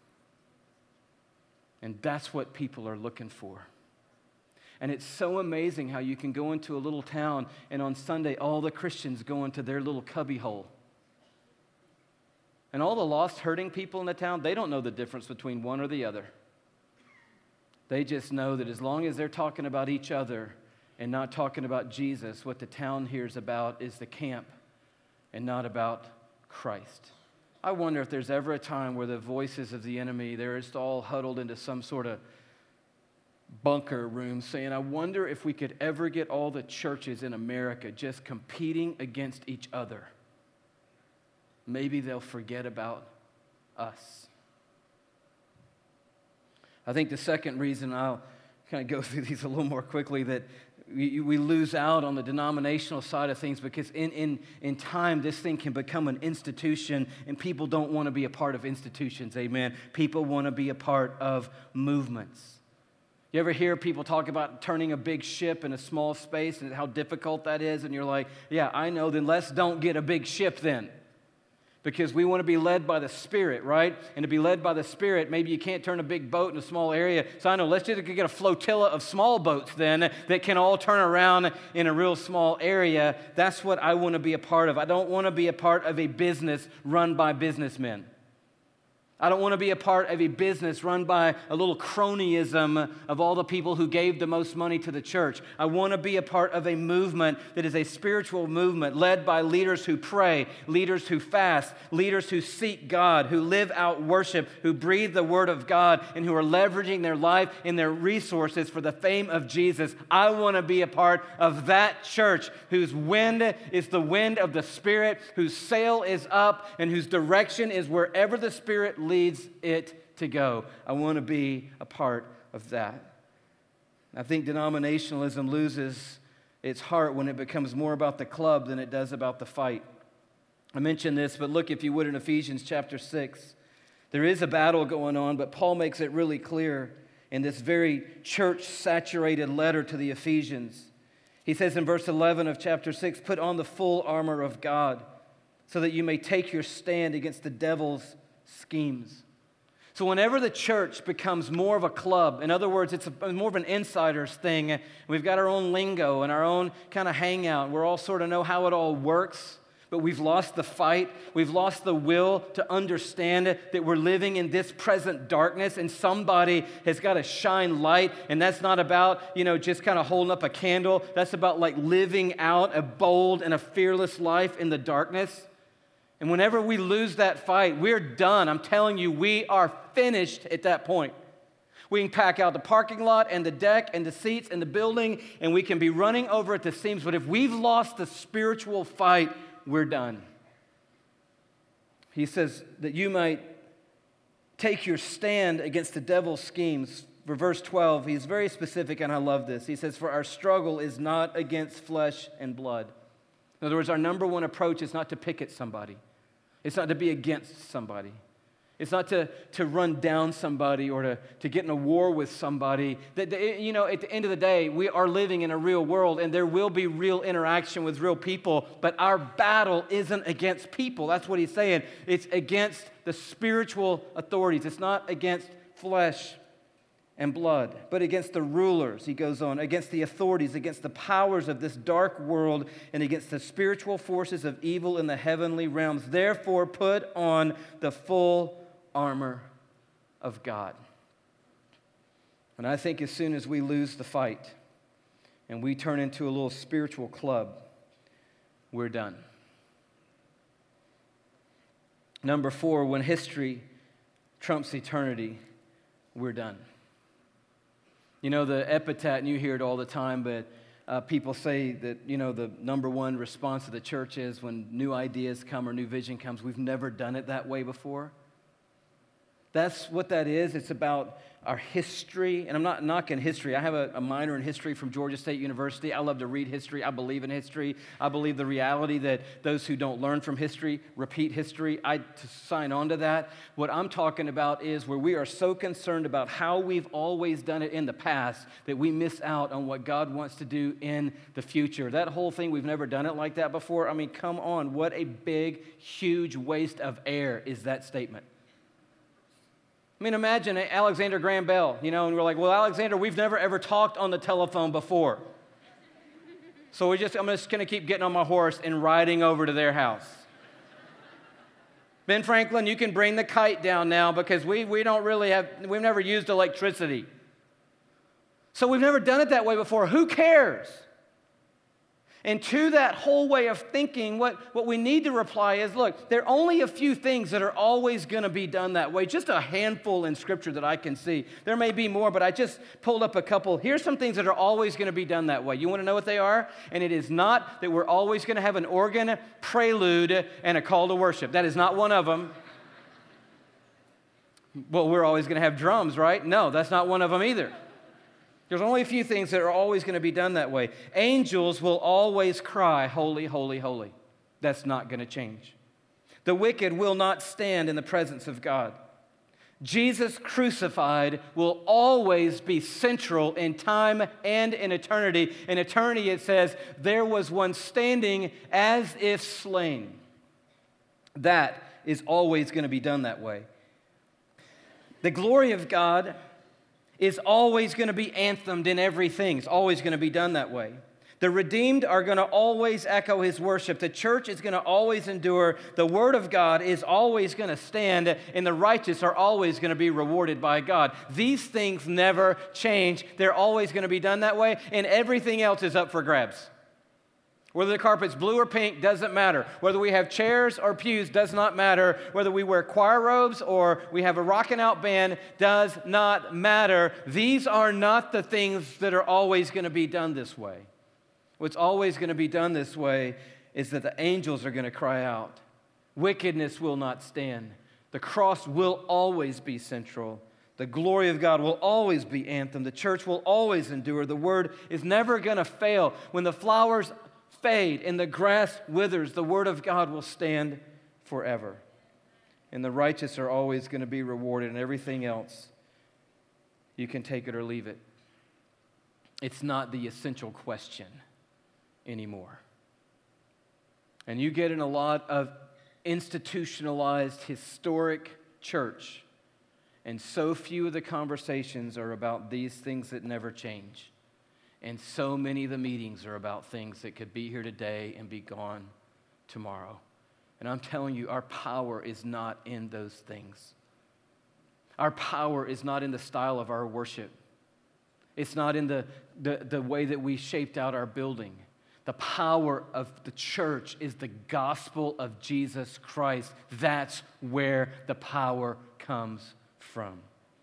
And that's what people are looking for. And it's so amazing how you can go into a little town and on Sunday all the Christians go into their little cubby hole. And all the lost, hurting people in the town, they don't know the difference between one or the other. They just know that as long as they're talking about each other and not talking about Jesus, what the town hears about is the camp and not about Christ. I wonder if there's ever a time where the voices of the enemy, they're just all huddled into some sort of bunker room saying, I wonder if we could ever get all the churches in America just competing against each other. Maybe they'll forget about us. I think the second reason, I'll kind of go through these a little more quickly, that we lose out on the denominational side of things because in time this thing can become an institution, and people don't want to be a part of institutions, amen? People want to be a part of movements. You ever hear people talk about turning a big ship in a small space and how difficult that is? And you're like, yeah, I know, then let's don't get a big ship then. Because we want to be led by the Spirit, right? And to be led by the Spirit, maybe you can't turn a big boat in a small area. So I know, let's just get a flotilla of small boats then that can all turn around in a real small area. That's what I want to be a part of. I don't want to be a part of a business run by businessmen. I don't want to be a part of a business run by a little cronyism of all the people who gave the most money to the church. I want to be a part of a movement that is a spiritual movement led by leaders who pray, leaders who fast, leaders who seek God, who live out worship, who breathe the word of God, and who are leveraging their life and their resources for the fame of Jesus. I want to be a part of that church whose wind is the wind of the Spirit, whose sail is up, and whose direction is wherever the Spirit leads it to go. I want to be a part of that. I think denominationalism loses its heart when it becomes more about the club than it does about the fight. I mentioned this, but look, if you would, in Ephesians chapter 6. There is a battle going on, but Paul makes it really clear in this very church-saturated letter to the Ephesians. He says in verse 11 of chapter 6, "Put on the full armor of God so that you may take your stand against the devil's schemes." So whenever the church becomes more of a club, in other words, it's more of an insider's thing, we've got our own lingo and our own kind of hangout, we're all sort of know how it all works, but we've lost the fight, we've lost the will to understand that we're living in this present darkness and somebody has got to shine light, and that's not about, just kind of holding up a candle, that's about like living out a bold and a fearless life in the darkness. And whenever we lose that fight, we're done. I'm telling you, we are finished at that point. We can pack out the parking lot and the deck and the seats and the building, and we can be running over at the seams. But if we've lost the spiritual fight, we're done. He says that you might take your stand against the devil's schemes. For verse 12, he's very specific, and I love this. He says, "For our struggle is not against flesh and blood." In other words, our number one approach is not to pick at somebody. It's not to be against somebody. It's not to run down somebody or to get in a war with somebody. At the end of the day, we are living in a real world, and there will be real interaction with real people, but our battle isn't against people. That's what he's saying. It's against the spiritual authorities. It's not against flesh and blood, but against the rulers, he goes on, against the authorities, against the powers of this dark world, and against the spiritual forces of evil in the heavenly realms. Therefore, put on the full armor of God. And I think as soon as we lose the fight and we turn into a little spiritual club, we're done. Number 4, when history trumps eternity, we're done. The epitaph, and you hear it all the time, but people say that, the number one response of the church is when new ideas come or new vision comes, we've never done it that way before. That's what that is. It's about our history. And I'm not knocking history. I have a minor in history from Georgia State University. I love to read history. I believe in history. I believe the reality that those who don't learn from history repeat history. I sign on to that. What I'm talking about is where we are so concerned about how we've always done it in the past that we miss out on what God wants to do in the future. That whole thing, we've never done it like that before. I mean, come on. What a big, huge waste of air is that statement. I mean, imagine Alexander Graham Bell, and we're like, well, Alexander, we've never ever talked on the telephone before. So I'm just going to keep getting on my horse and riding over to their house. Ben Franklin, you can bring the kite down now because we've never used electricity. So we've never done it that way before. Who cares? And to that whole way of thinking, what we need to reply is, look, there are only a few things that are always going to be done that way. Just a handful in Scripture that I can see. There may be more, but I just pulled up a couple. Here's some things that are always going to be done that way. You want to know what they are? And it is not that we're always going to have an organ, prelude, and a call to worship. That is not one of them. Well, we're always going to have drums, right? No, that's not one of them either. There's only a few things that are always going to be done that way. Angels will always cry, holy, holy, holy. That's not going to change. The wicked will not stand in the presence of God. Jesus crucified will always be central in time and in eternity. In eternity, it says, there was one standing as if slain. That is always going to be done that way. The glory of God is always going to be anthemed in everything. It's always going to be done that way. The redeemed are going to always echo his worship. The church is going to always endure. The word of God is always going to stand, and the righteous are always going to be rewarded by God. These things never change. They're always going to be done that way, and everything else is up for grabs. Whether the carpet's blue or pink doesn't matter. Whether we have chairs or pews does not matter. Whether we wear choir robes or we have a rocking out band does not matter. These are not the things that are always going to be done this way. What's always going to be done this way is that the angels are going to cry out. Wickedness will not stand. The cross will always be central. The glory of God will always be anthem. The church will always endure. The word is never going to fail. When the flowers fade and the grass withers, the word of God will stand forever. And the righteous are always going to be rewarded, and everything else, you can take it or leave it. It's not the essential question anymore. And you get in a lot of institutionalized, historic church, and so few of the conversations are about these things that never change. And so many of the meetings are about things that could be here today and be gone tomorrow. And I'm telling you, our power is not in those things. Our power is not in the style of our worship. It's not in the way that we shaped out our building. The power of the church is the gospel of Jesus Christ. That's where the power comes from.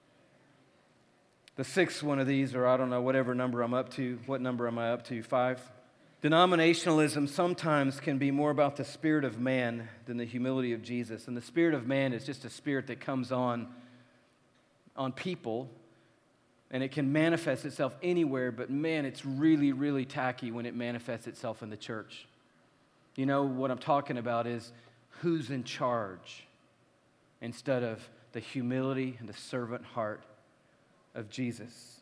The sixth one of these, or I don't know, whatever number I'm up to. What number am I up to? 5? Denominationalism sometimes can be more about the spirit of man than the humility of Jesus. And the spirit of man is just a spirit that comes on people, and it can manifest itself anywhere, but man, it's really, really tacky when it manifests itself in the church. You know, what I'm talking about is who's in charge instead of the humility and the servant heart of Jesus.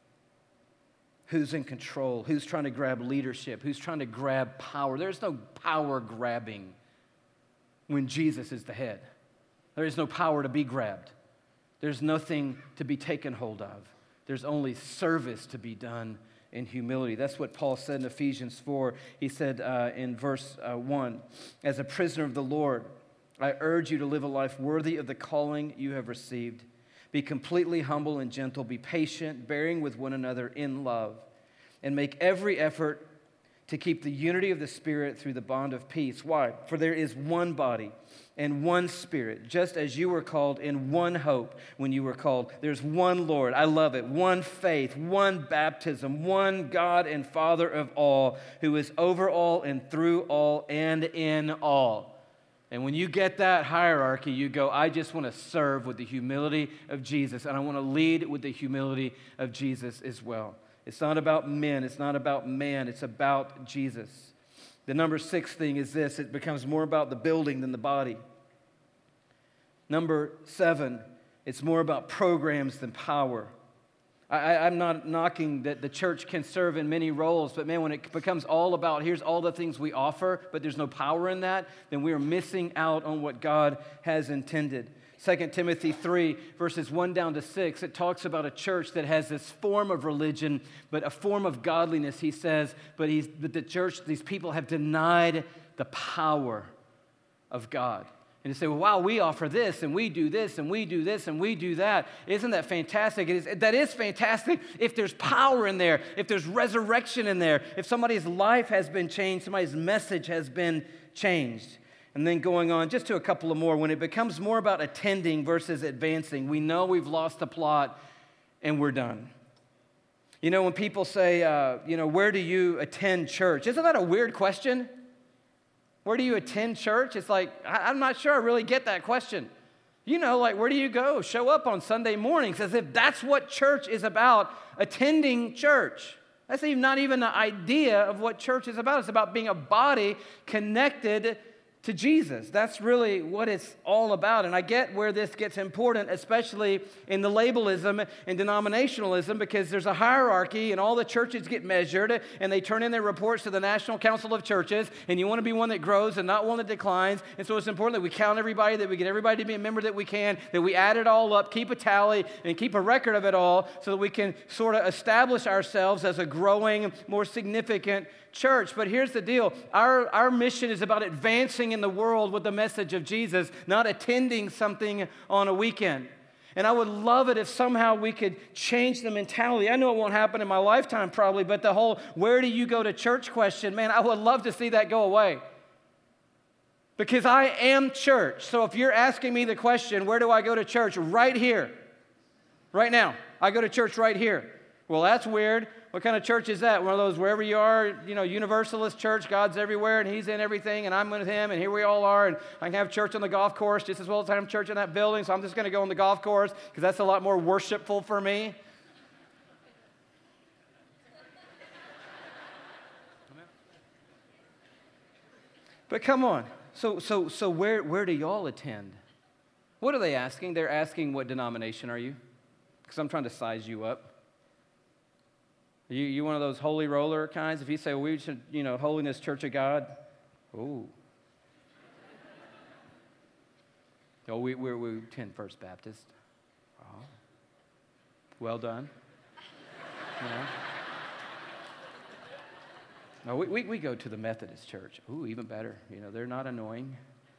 Who's in control? Who's trying to grab leadership? Who's trying to grab power? There's no power grabbing when Jesus is the head. There is no power to be grabbed. There's nothing to be taken hold of. There's only service to be done in humility. That's what Paul said in Ephesians 4. He said in verse 1, "As a prisoner of the Lord, I urge you to live a life worthy of the calling you have received. Be completely humble and gentle. Be patient, bearing with one another in love. And make every effort to keep the unity of the Spirit through the bond of peace." Why? "For there is one body and one Spirit, just as you were called in one hope when you were called. There's one Lord," I love it, "one faith, one baptism, one God and Father of all, who is over all and through all and in all." And when you get that hierarchy, you go, I just want to serve with the humility of Jesus, and I want to lead with the humility of Jesus as well. It's not about men. It's not about man. It's about Jesus. The number 6 thing is this. It becomes more about the building than the body. Number 7, it's more about programs than power. I'm not knocking that the church can serve in many roles, but man, when it becomes all about here's all the things we offer, but there's no power in that, then we are missing out on what God has intended. 2 Timothy 3, verses 1 down to 6, it talks about a church that has this form of religion, but a form of godliness, he says, but the church, these people have denied the power of God. And you say, well, wow, we offer this, and we do this, and we do this, and we do that. Isn't that fantastic? That is fantastic if there's power in there, if there's resurrection in there, if somebody's life has been changed, somebody's message has been changed. And then going on, just to a couple of more, when it becomes more about attending versus advancing, we know we've lost the plot, and we're done. You know, when people say, where do you attend church? Isn't that a weird question? Where do you attend church? It's like, I'm not sure I really get that question. You know, like, where do you go? Show up on Sunday mornings, as if that's what church is about, attending church. That's not even the idea of what church is about. It's about being a body connected to Jesus. That's really what it's all about. And I get where this gets important, especially in the labelism and denominationalism, because there's a hierarchy and all the churches get measured and they turn in their reports to the National Council of Churches, and you want to be one that grows and not one that declines. And so it's important that we count everybody, that we get everybody to be a member that we can, that we add it all up, keep a tally, and keep a record of it all so that we can sort of establish ourselves as a growing, more significant church. But here's the deal. Our mission is about advancing in the world with the message of Jesus, not attending something on a weekend. And I would love it if somehow we could change the mentality. I know it won't happen in my lifetime probably, but the whole where do you go to church question, man, I would love to see that go away. Because I am church. So if you're asking me the question, where do I go to church? Right here. Right now. I go to church right here. Well, that's weird. What kind of church is that? One of those wherever you are, universalist church, God's everywhere and He's in everything and I'm with Him and here we all are and I can have church on the golf course just as well as I have church in that building, so I'm just going to go on the golf course because that's a lot more worshipful for me. But come on. So where do y'all attend? What are they asking? They're asking, what denomination are you? Because I'm trying to size you up. You one of those holy roller kinds? If you say, well, we should, Holiness Church of God. Ooh. Oh, we attend First Baptist. Oh. Well done. No, we go to the Methodist Church. Ooh, even better. They're not annoying.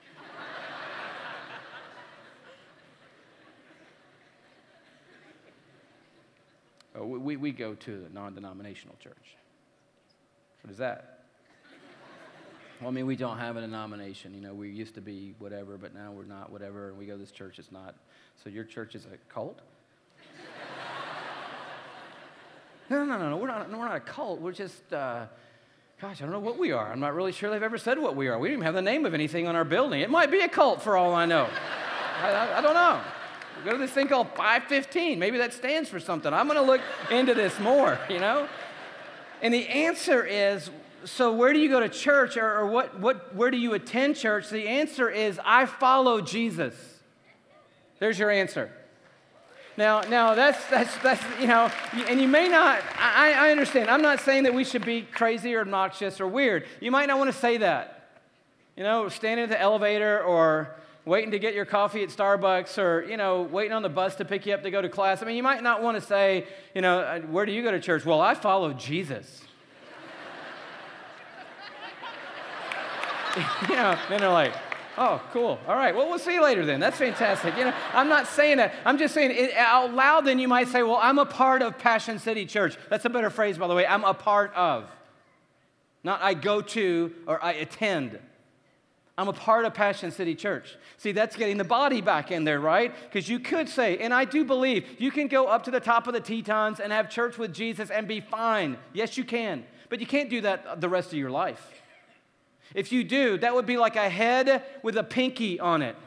We go to a non-denominational church. What is that? Well, we don't have a denomination. We used to be whatever, but now we're not whatever, and we go to this church, it's not. So your church is a cult? No, we're not a cult. We're just, I don't know what we are. I'm not really sure they've ever said what we are. We don't even have the name of anything on our building. It might be a cult for all I know. I don't know. We go to this thing called 515. Maybe that stands for something. I'm going to look into this more, And the answer is, so where do you go to church or where do you attend church? The answer is, I follow Jesus. There's your answer. Now that's and you may not, I understand. I'm not saying that we should be crazy or obnoxious or weird. You might not want to say that. Standing at the elevator or waiting to get your coffee at Starbucks or, waiting on the bus to pick you up to go to class. You might not want to say, where do you go to church? Well, I follow Jesus. Then they're like, oh, cool. All right. Well, we'll see you later then. That's fantastic. I'm not saying that. I'm just saying it out loud. Then you might say, well, I'm a part of Passion City Church. That's a better phrase, by the way. I'm a part of. Not I go to or I attend. I'm a part of Passion City Church. See, that's getting the body back in there, right? Because you could say, and I do believe, you can go up to the top of the Tetons and have church with Jesus and be fine. Yes, you can. But you can't do that the rest of your life. If you do, that would be like a head with a pinky on it.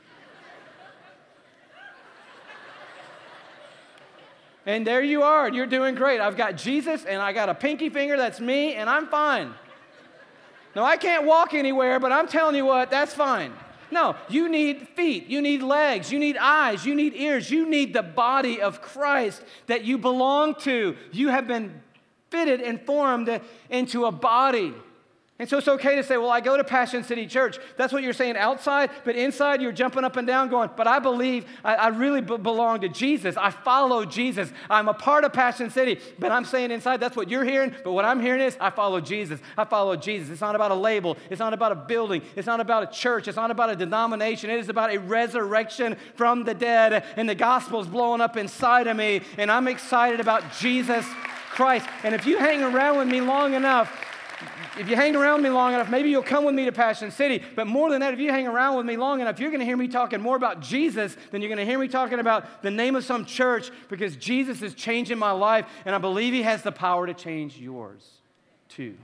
And there you are, and you're doing great. I've got Jesus, and I got a pinky finger, that's me, and I'm fine. No, I can't walk anywhere, but I'm telling you what, that's fine. No, you need feet, you need legs, you need eyes, you need ears, you need the body of Christ that you belong to. You have been fitted and formed into a body. And so it's okay to say, well, I go to Passion City Church. That's what you're saying outside, but inside you're jumping up and down going, but I believe I really belong to Jesus. I follow Jesus. I'm a part of Passion City, but I'm saying inside that's what you're hearing, but what I'm hearing is I follow Jesus. I follow Jesus. It's not about a label. It's not about a building. It's not about a church. It's not about a denomination. It is about a resurrection from the dead, and the gospel is blowing up inside of me, and I'm excited about Jesus Christ. And if you hang around with me long enough, maybe you'll come with me to Passion City. But more than that, if you hang around with me long enough, you're going to hear me talking more about Jesus than you're going to hear me talking about the name of some church, because Jesus is changing my life, and I believe He has the power to change yours too.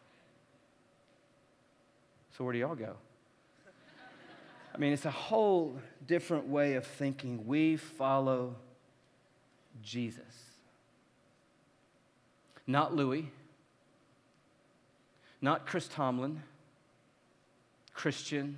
So where do y'all go? It's a whole different way of thinking. We follow Jesus. Not Louis. Not Chris Tomlin, Christian,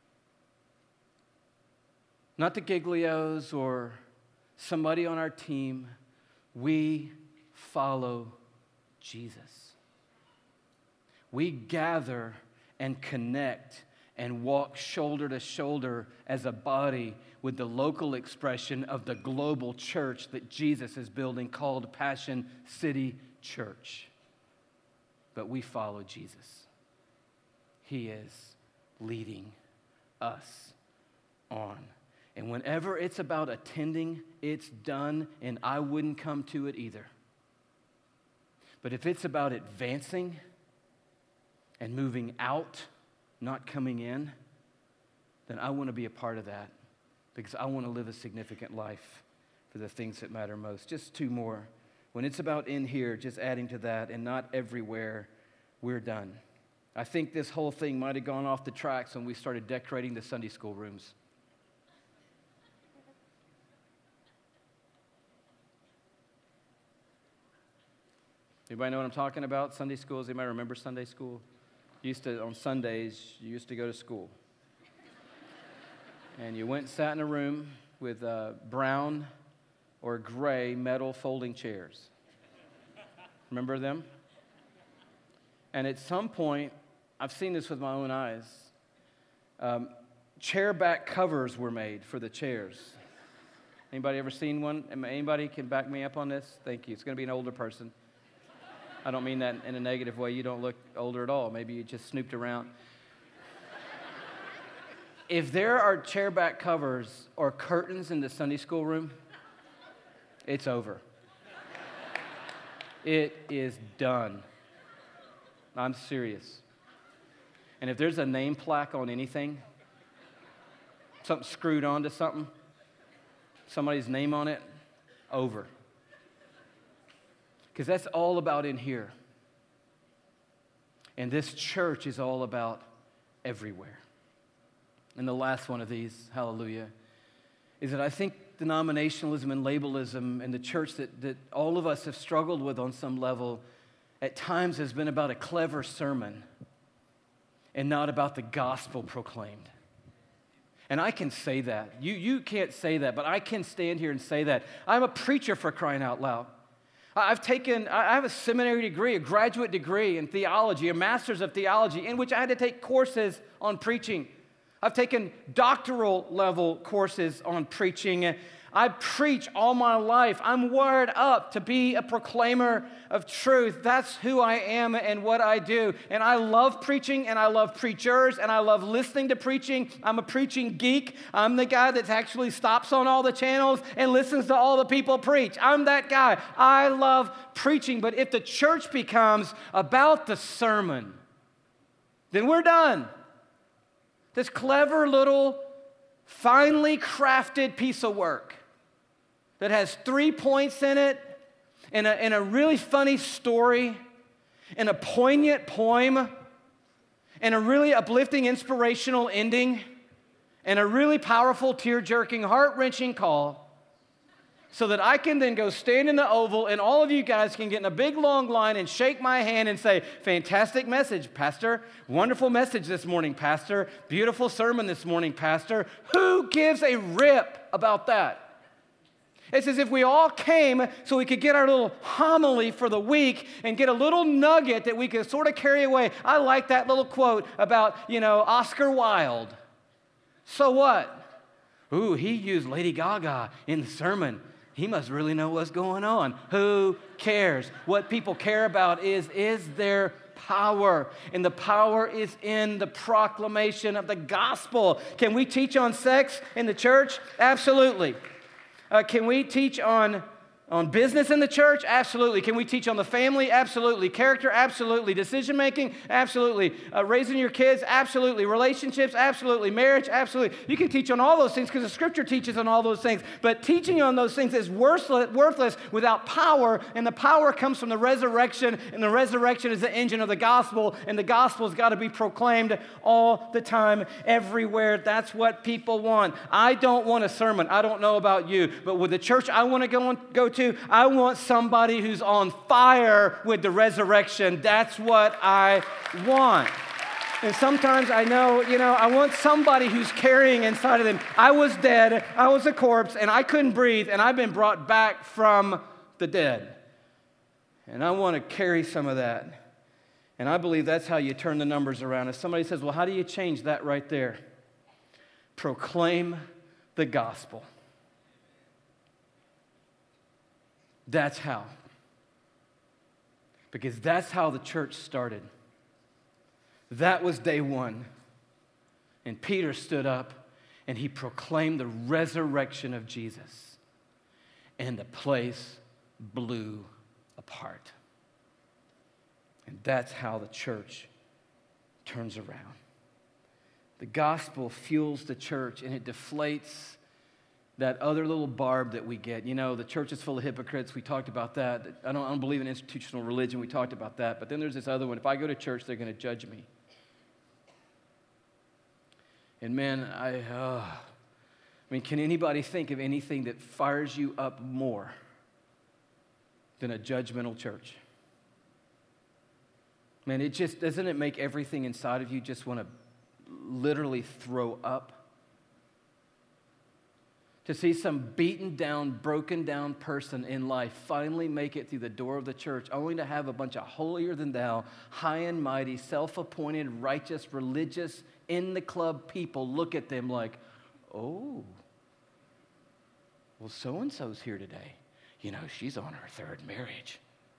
not the Giglios or somebody on our team. We follow Jesus. We gather and connect and walk shoulder to shoulder as a body with the local expression of the global church that Jesus is building called Passion City Church. But we follow Jesus. He is leading us on. And whenever it's about attending, it's done, and I wouldn't come to it either. But if it's about advancing and moving out, not coming in, then I want to be a part of that because I want to live a significant life for the things that matter most. Just two more. When it's about in here, just adding to that and not everywhere, we're done. I think this whole thing might have gone off the tracks when we started decorating the Sunday school rooms. Anybody know what I'm talking about? Sunday schools? Anybody remember Sunday school? On Sundays, you used to go to school. And you went and sat in a room with brown or gray metal folding chairs. Remember them? And at some point, I've seen this with my own eyes, chair back covers were made for the chairs. Anybody ever seen one? Anybody can back me up on this? Thank you. It's going to be an older person. I don't mean that in a negative way. You don't look older at all. Maybe you just snooped around. If there are chair back covers or curtains in the Sunday school room, it's over. It is done. I'm serious. And if there's a name plaque on anything, something screwed onto something, somebody's name on it, over. Because that's all about in here. And this church is all about everywhere. And the last one of these, hallelujah, is that I think denominationalism and labelism and the church that all of us have struggled with on some level at times has been about a clever sermon and not about the gospel proclaimed. And I can say that. You can't say that, but I can stand here and say that. I'm a preacher, for crying out loud. I have a seminary degree, a graduate degree in theology, a master's of theology, in which I had to take courses on preaching. I've taken doctoral level courses on preaching. I preach all my life. I'm wired up to be a proclaimer of truth. That's who I am and what I do. And I love preaching, and I love preachers, and I love listening to preaching. I'm a preaching geek. I'm the guy that actually stops on all the channels and listens to all the people preach. I'm that guy. I love preaching. But if the church becomes about the sermon, then we're done. This clever little, finely crafted piece of work that has 3 points in it, and a really funny story, and a poignant poem, and a really uplifting, inspirational ending, and a really powerful, tear-jerking, heart-wrenching call, so that I can then go stand in the Oval, and all of you guys can get in a big, long line and shake my hand and say, fantastic message, Pastor. Wonderful message this morning, Pastor. Beautiful sermon this morning, Pastor. Who gives a rip about that? It's as if we all came so we could get our little homily for the week and get a little nugget that we could sort of carry away. I like that little quote about, Oscar Wilde. So what? Ooh, he used Lady Gaga in the sermon. He must really know what's going on. Who cares? What people care about is there power, and the power is in the proclamation of the gospel. Can we teach on sex in the church? Absolutely. Can we teach on business in the church? Absolutely. Can we teach on the family? Absolutely. Character? Absolutely. Decision-making? Absolutely. Raising your kids? Absolutely. Relationships? Absolutely. Marriage? Absolutely. You can teach on all those things because the Scripture teaches on all those things. But teaching on those things is worthless without power, and the power comes from the resurrection, and the resurrection is the engine of the gospel, and the gospel's got to be proclaimed all the time, everywhere. That's what people want. I don't want a sermon. I don't know about you, but with the church I want to go to, I want somebody who's on fire with the resurrection. That's what I want. And sometimes I know, I want somebody who's carrying inside of them. I was dead, I was a corpse, and I couldn't breathe, and I've been brought back from the dead. And I want to carry some of that. And I believe that's how you turn the numbers around. If somebody says, well, how do you change that right there? Proclaim the gospel. That's how. Because that's how the church started. That was day one. And Peter stood up and he proclaimed the resurrection of Jesus. And the place blew apart. And that's how the church turns around. The gospel fuels the church and it deflates that other little barb that we get. The church is full of hypocrites. We talked about that. I don't believe in institutional religion. We talked about that. But then there's this other one. If I go to church, they're going to judge me. And man, can anybody think of anything that fires you up more than a judgmental church? Man, doesn't it make everything inside of you just want to literally throw up? To see some beaten down, broken down person in life finally make it through the door of the church, only to have a bunch of holier than thou, high and mighty, self-appointed, righteous, religious, in the club people look at them like, oh, well, so-and-so's here today. She's on her third marriage.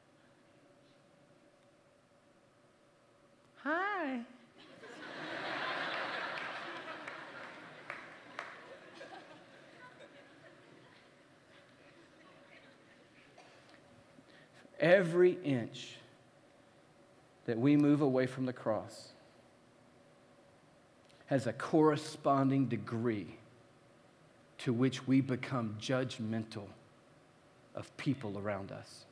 Hi. Every inch that we move away from the cross has a corresponding degree to which we become judgmental of people around us.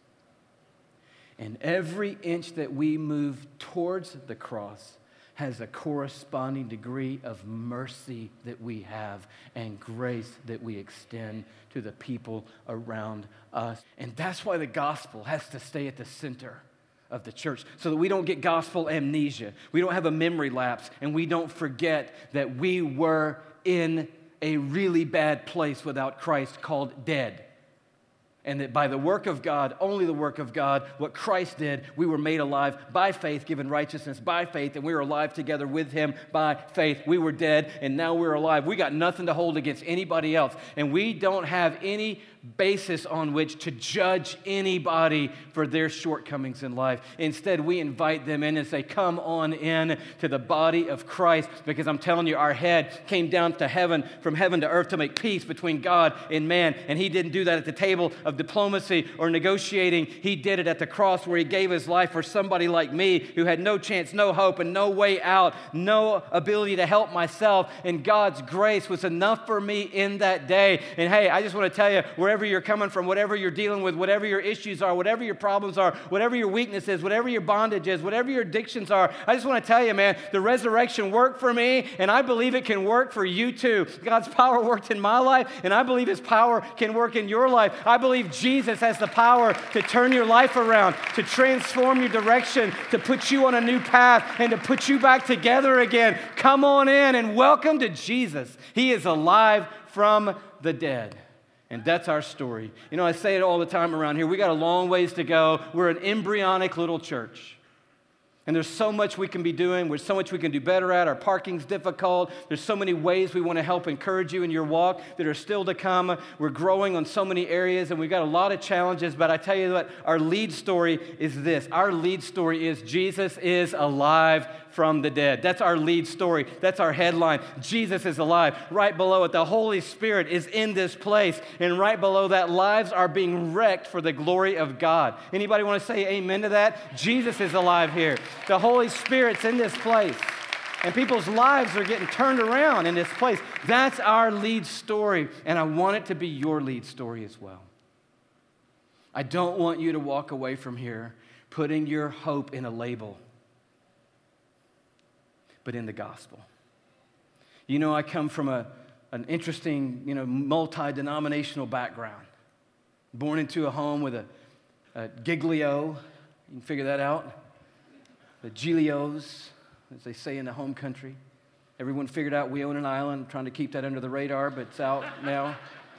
And every inch that we move towards the cross has a corresponding degree of mercy that we have and grace that we extend to the people around us. And that's why the gospel has to stay at the center of the church, so that we don't get gospel amnesia. We don't have a memory lapse, and we don't forget that we were in a really bad place without Christ, called dead. And that by the work of God, only the work of God, what Christ did, we were made alive by faith, given righteousness by faith, and we were alive together with him by faith. We were dead, and now we're alive. We got nothing to hold against anybody else, and we don't have any basis on which to judge anybody for their shortcomings in life. Instead, we invite them in and say, come on in to the body of Christ, because I'm telling you, our head came down to heaven, from heaven to earth, to make peace between God and man, and he didn't do that at the table of diplomacy or negotiating. He did it at the cross, where he gave his life for somebody like me who had no chance, no hope, and no way out, no ability to help myself, and God's grace was enough for me in that day. And hey, I just want to tell you, wherever you're coming from, whatever you're dealing with, whatever your issues are, whatever your problems are, whatever your weakness is, whatever your bondage is, whatever your addictions are, I just want to tell you, man, the resurrection worked for me, and I believe it can work for you too. God's power worked in my life, and I believe his power can work in your life. I believe Jesus has the power to turn your life around, to transform your direction, to put you on a new path, and to put you back together again. Come on in and welcome to Jesus. He is alive from the dead. And that's our story. I say it all the time around here. We got a long ways to go. We're an embryonic little church. And there's so much we can be doing. There's so much we can do better at. Our parking's difficult. There's so many ways we want to help encourage you in your walk that are still to come. We're growing on so many areas, and we've got a lot of challenges. But I tell you what, our lead story is this. Our lead story is Jesus is alive from the dead. That's our lead story. That's our headline. Jesus is alive. Right below it, the Holy Spirit is in this place. And right below that, lives are being wrecked for the glory of God. Anybody want to say amen to that? Jesus is alive here. The Holy Spirit's in this place. And people's lives are getting turned around in this place. That's our lead story. And I want it to be your lead story as well. I don't want you to walk away from here putting your hope in a label, but in the gospel. I come from an interesting, multi-denominational background. Born into a home with a Giglio, you can figure that out. The Gilios, as they say in the home country. Everyone figured out we own an island, trying to keep that under the radar, but it's out now.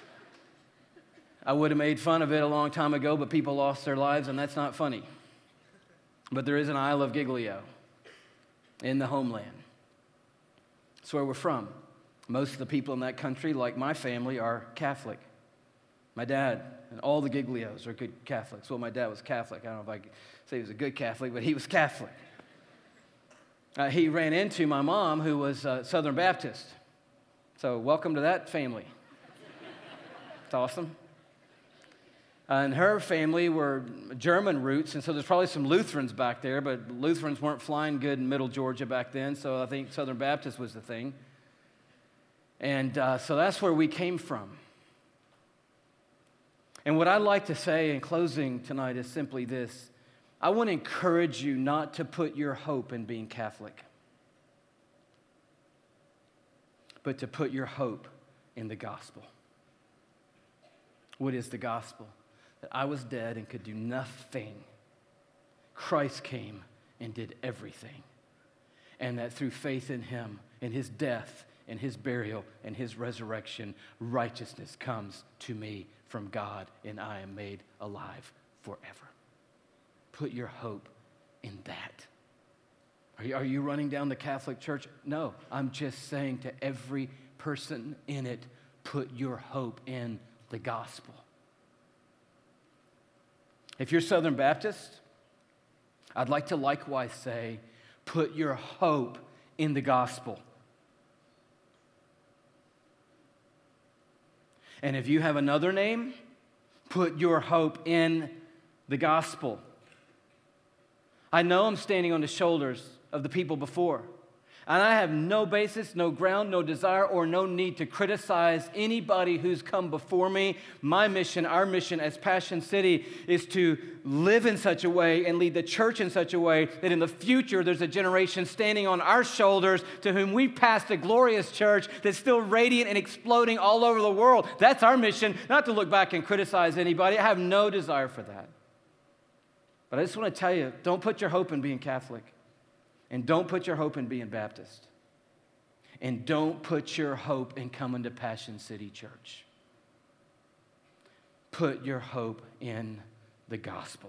I would have made fun of it a long time ago, but people lost their lives, and that's not funny. But there is an Isle of Giglio in the homeland. It's where we're from. Most of the people in that country, like my family, are Catholic. My dad and all the Giglios are good Catholics. Well, my dad was Catholic. I don't know if I could say he was a good Catholic, but he was Catholic. He ran into my mom, who was Southern Baptist. So welcome to that family. It's awesome. And her family were German roots, and so there's probably some Lutherans back there, but Lutherans weren't flying good in middle Georgia back then, so I think Southern Baptist was the thing. And so that's where we came from. And what I'd like to say in closing tonight is simply this. I want to encourage you not to put your hope in being Catholic, but to put your hope in the gospel. What is the gospel? That I was dead and could do nothing. Christ came and did everything. And that through faith in him, in his death, in his burial, and his resurrection, righteousness comes to me from God, and I am made alive forever. Put your hope in that. Are you running down the Catholic Church? No, I'm just saying to every person in it, put your hope in the gospel. If you're Southern Baptist, I'd like to likewise say, put your hope in the gospel. And if you have another name, put your hope in the gospel. I know I'm standing on the shoulders of the people before, and I have no basis, no ground, no desire, or no need to criticize anybody who's come before me. My mission, our mission as Passion City is to live in such a way and lead the church in such a way that in the future there's a generation standing on our shoulders to whom we passed a glorious church that's still radiant and exploding all over the world. That's our mission, not to look back and criticize anybody. I have no desire for that. But I just want to tell you, don't put your hope in being Catholic. And don't put your hope in being Baptist. And don't put your hope in coming to Passion City Church. Put your hope in the gospel.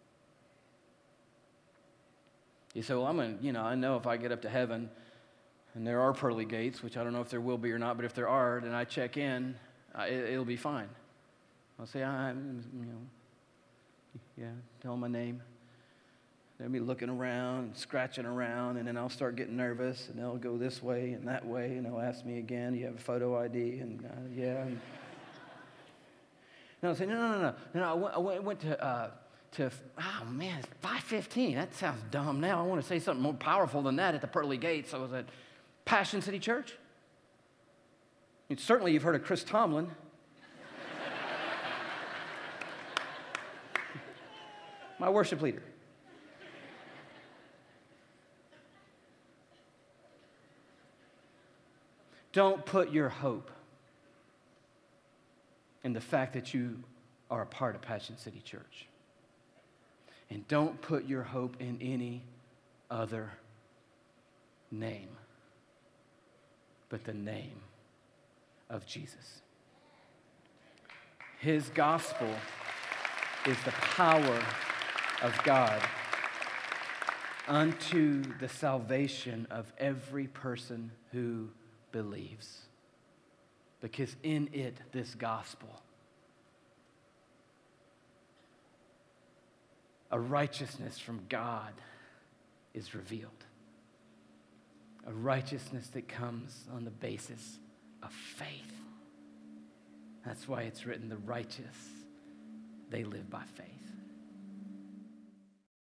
You say, well, I know if I get up to heaven and there are pearly gates, which I don't know if there will be or not, but if there are, then I check in, it'll be fine. I'll say, tell them my name. They'll be looking around and scratching around, and then I'll start getting nervous, and they'll go this way and that way, and they'll ask me again, do you have a photo ID? And yeah. And I'll say, no. I went to 515. That sounds dumb now. I want to say something more powerful than that at the pearly gates. I was at Passion City Church. Certainly you've heard of Chris Tomlin. My worship leader. Don't put your hope in the fact that you are a part of Passion City Church. And don't put your hope in any other name but the name of Jesus. His gospel is the power of God unto the salvation of every person who believes. Because in it, this gospel, a righteousness from God is revealed. A righteousness that comes on the basis of faith. That's why it's written, the righteous, they live by faith.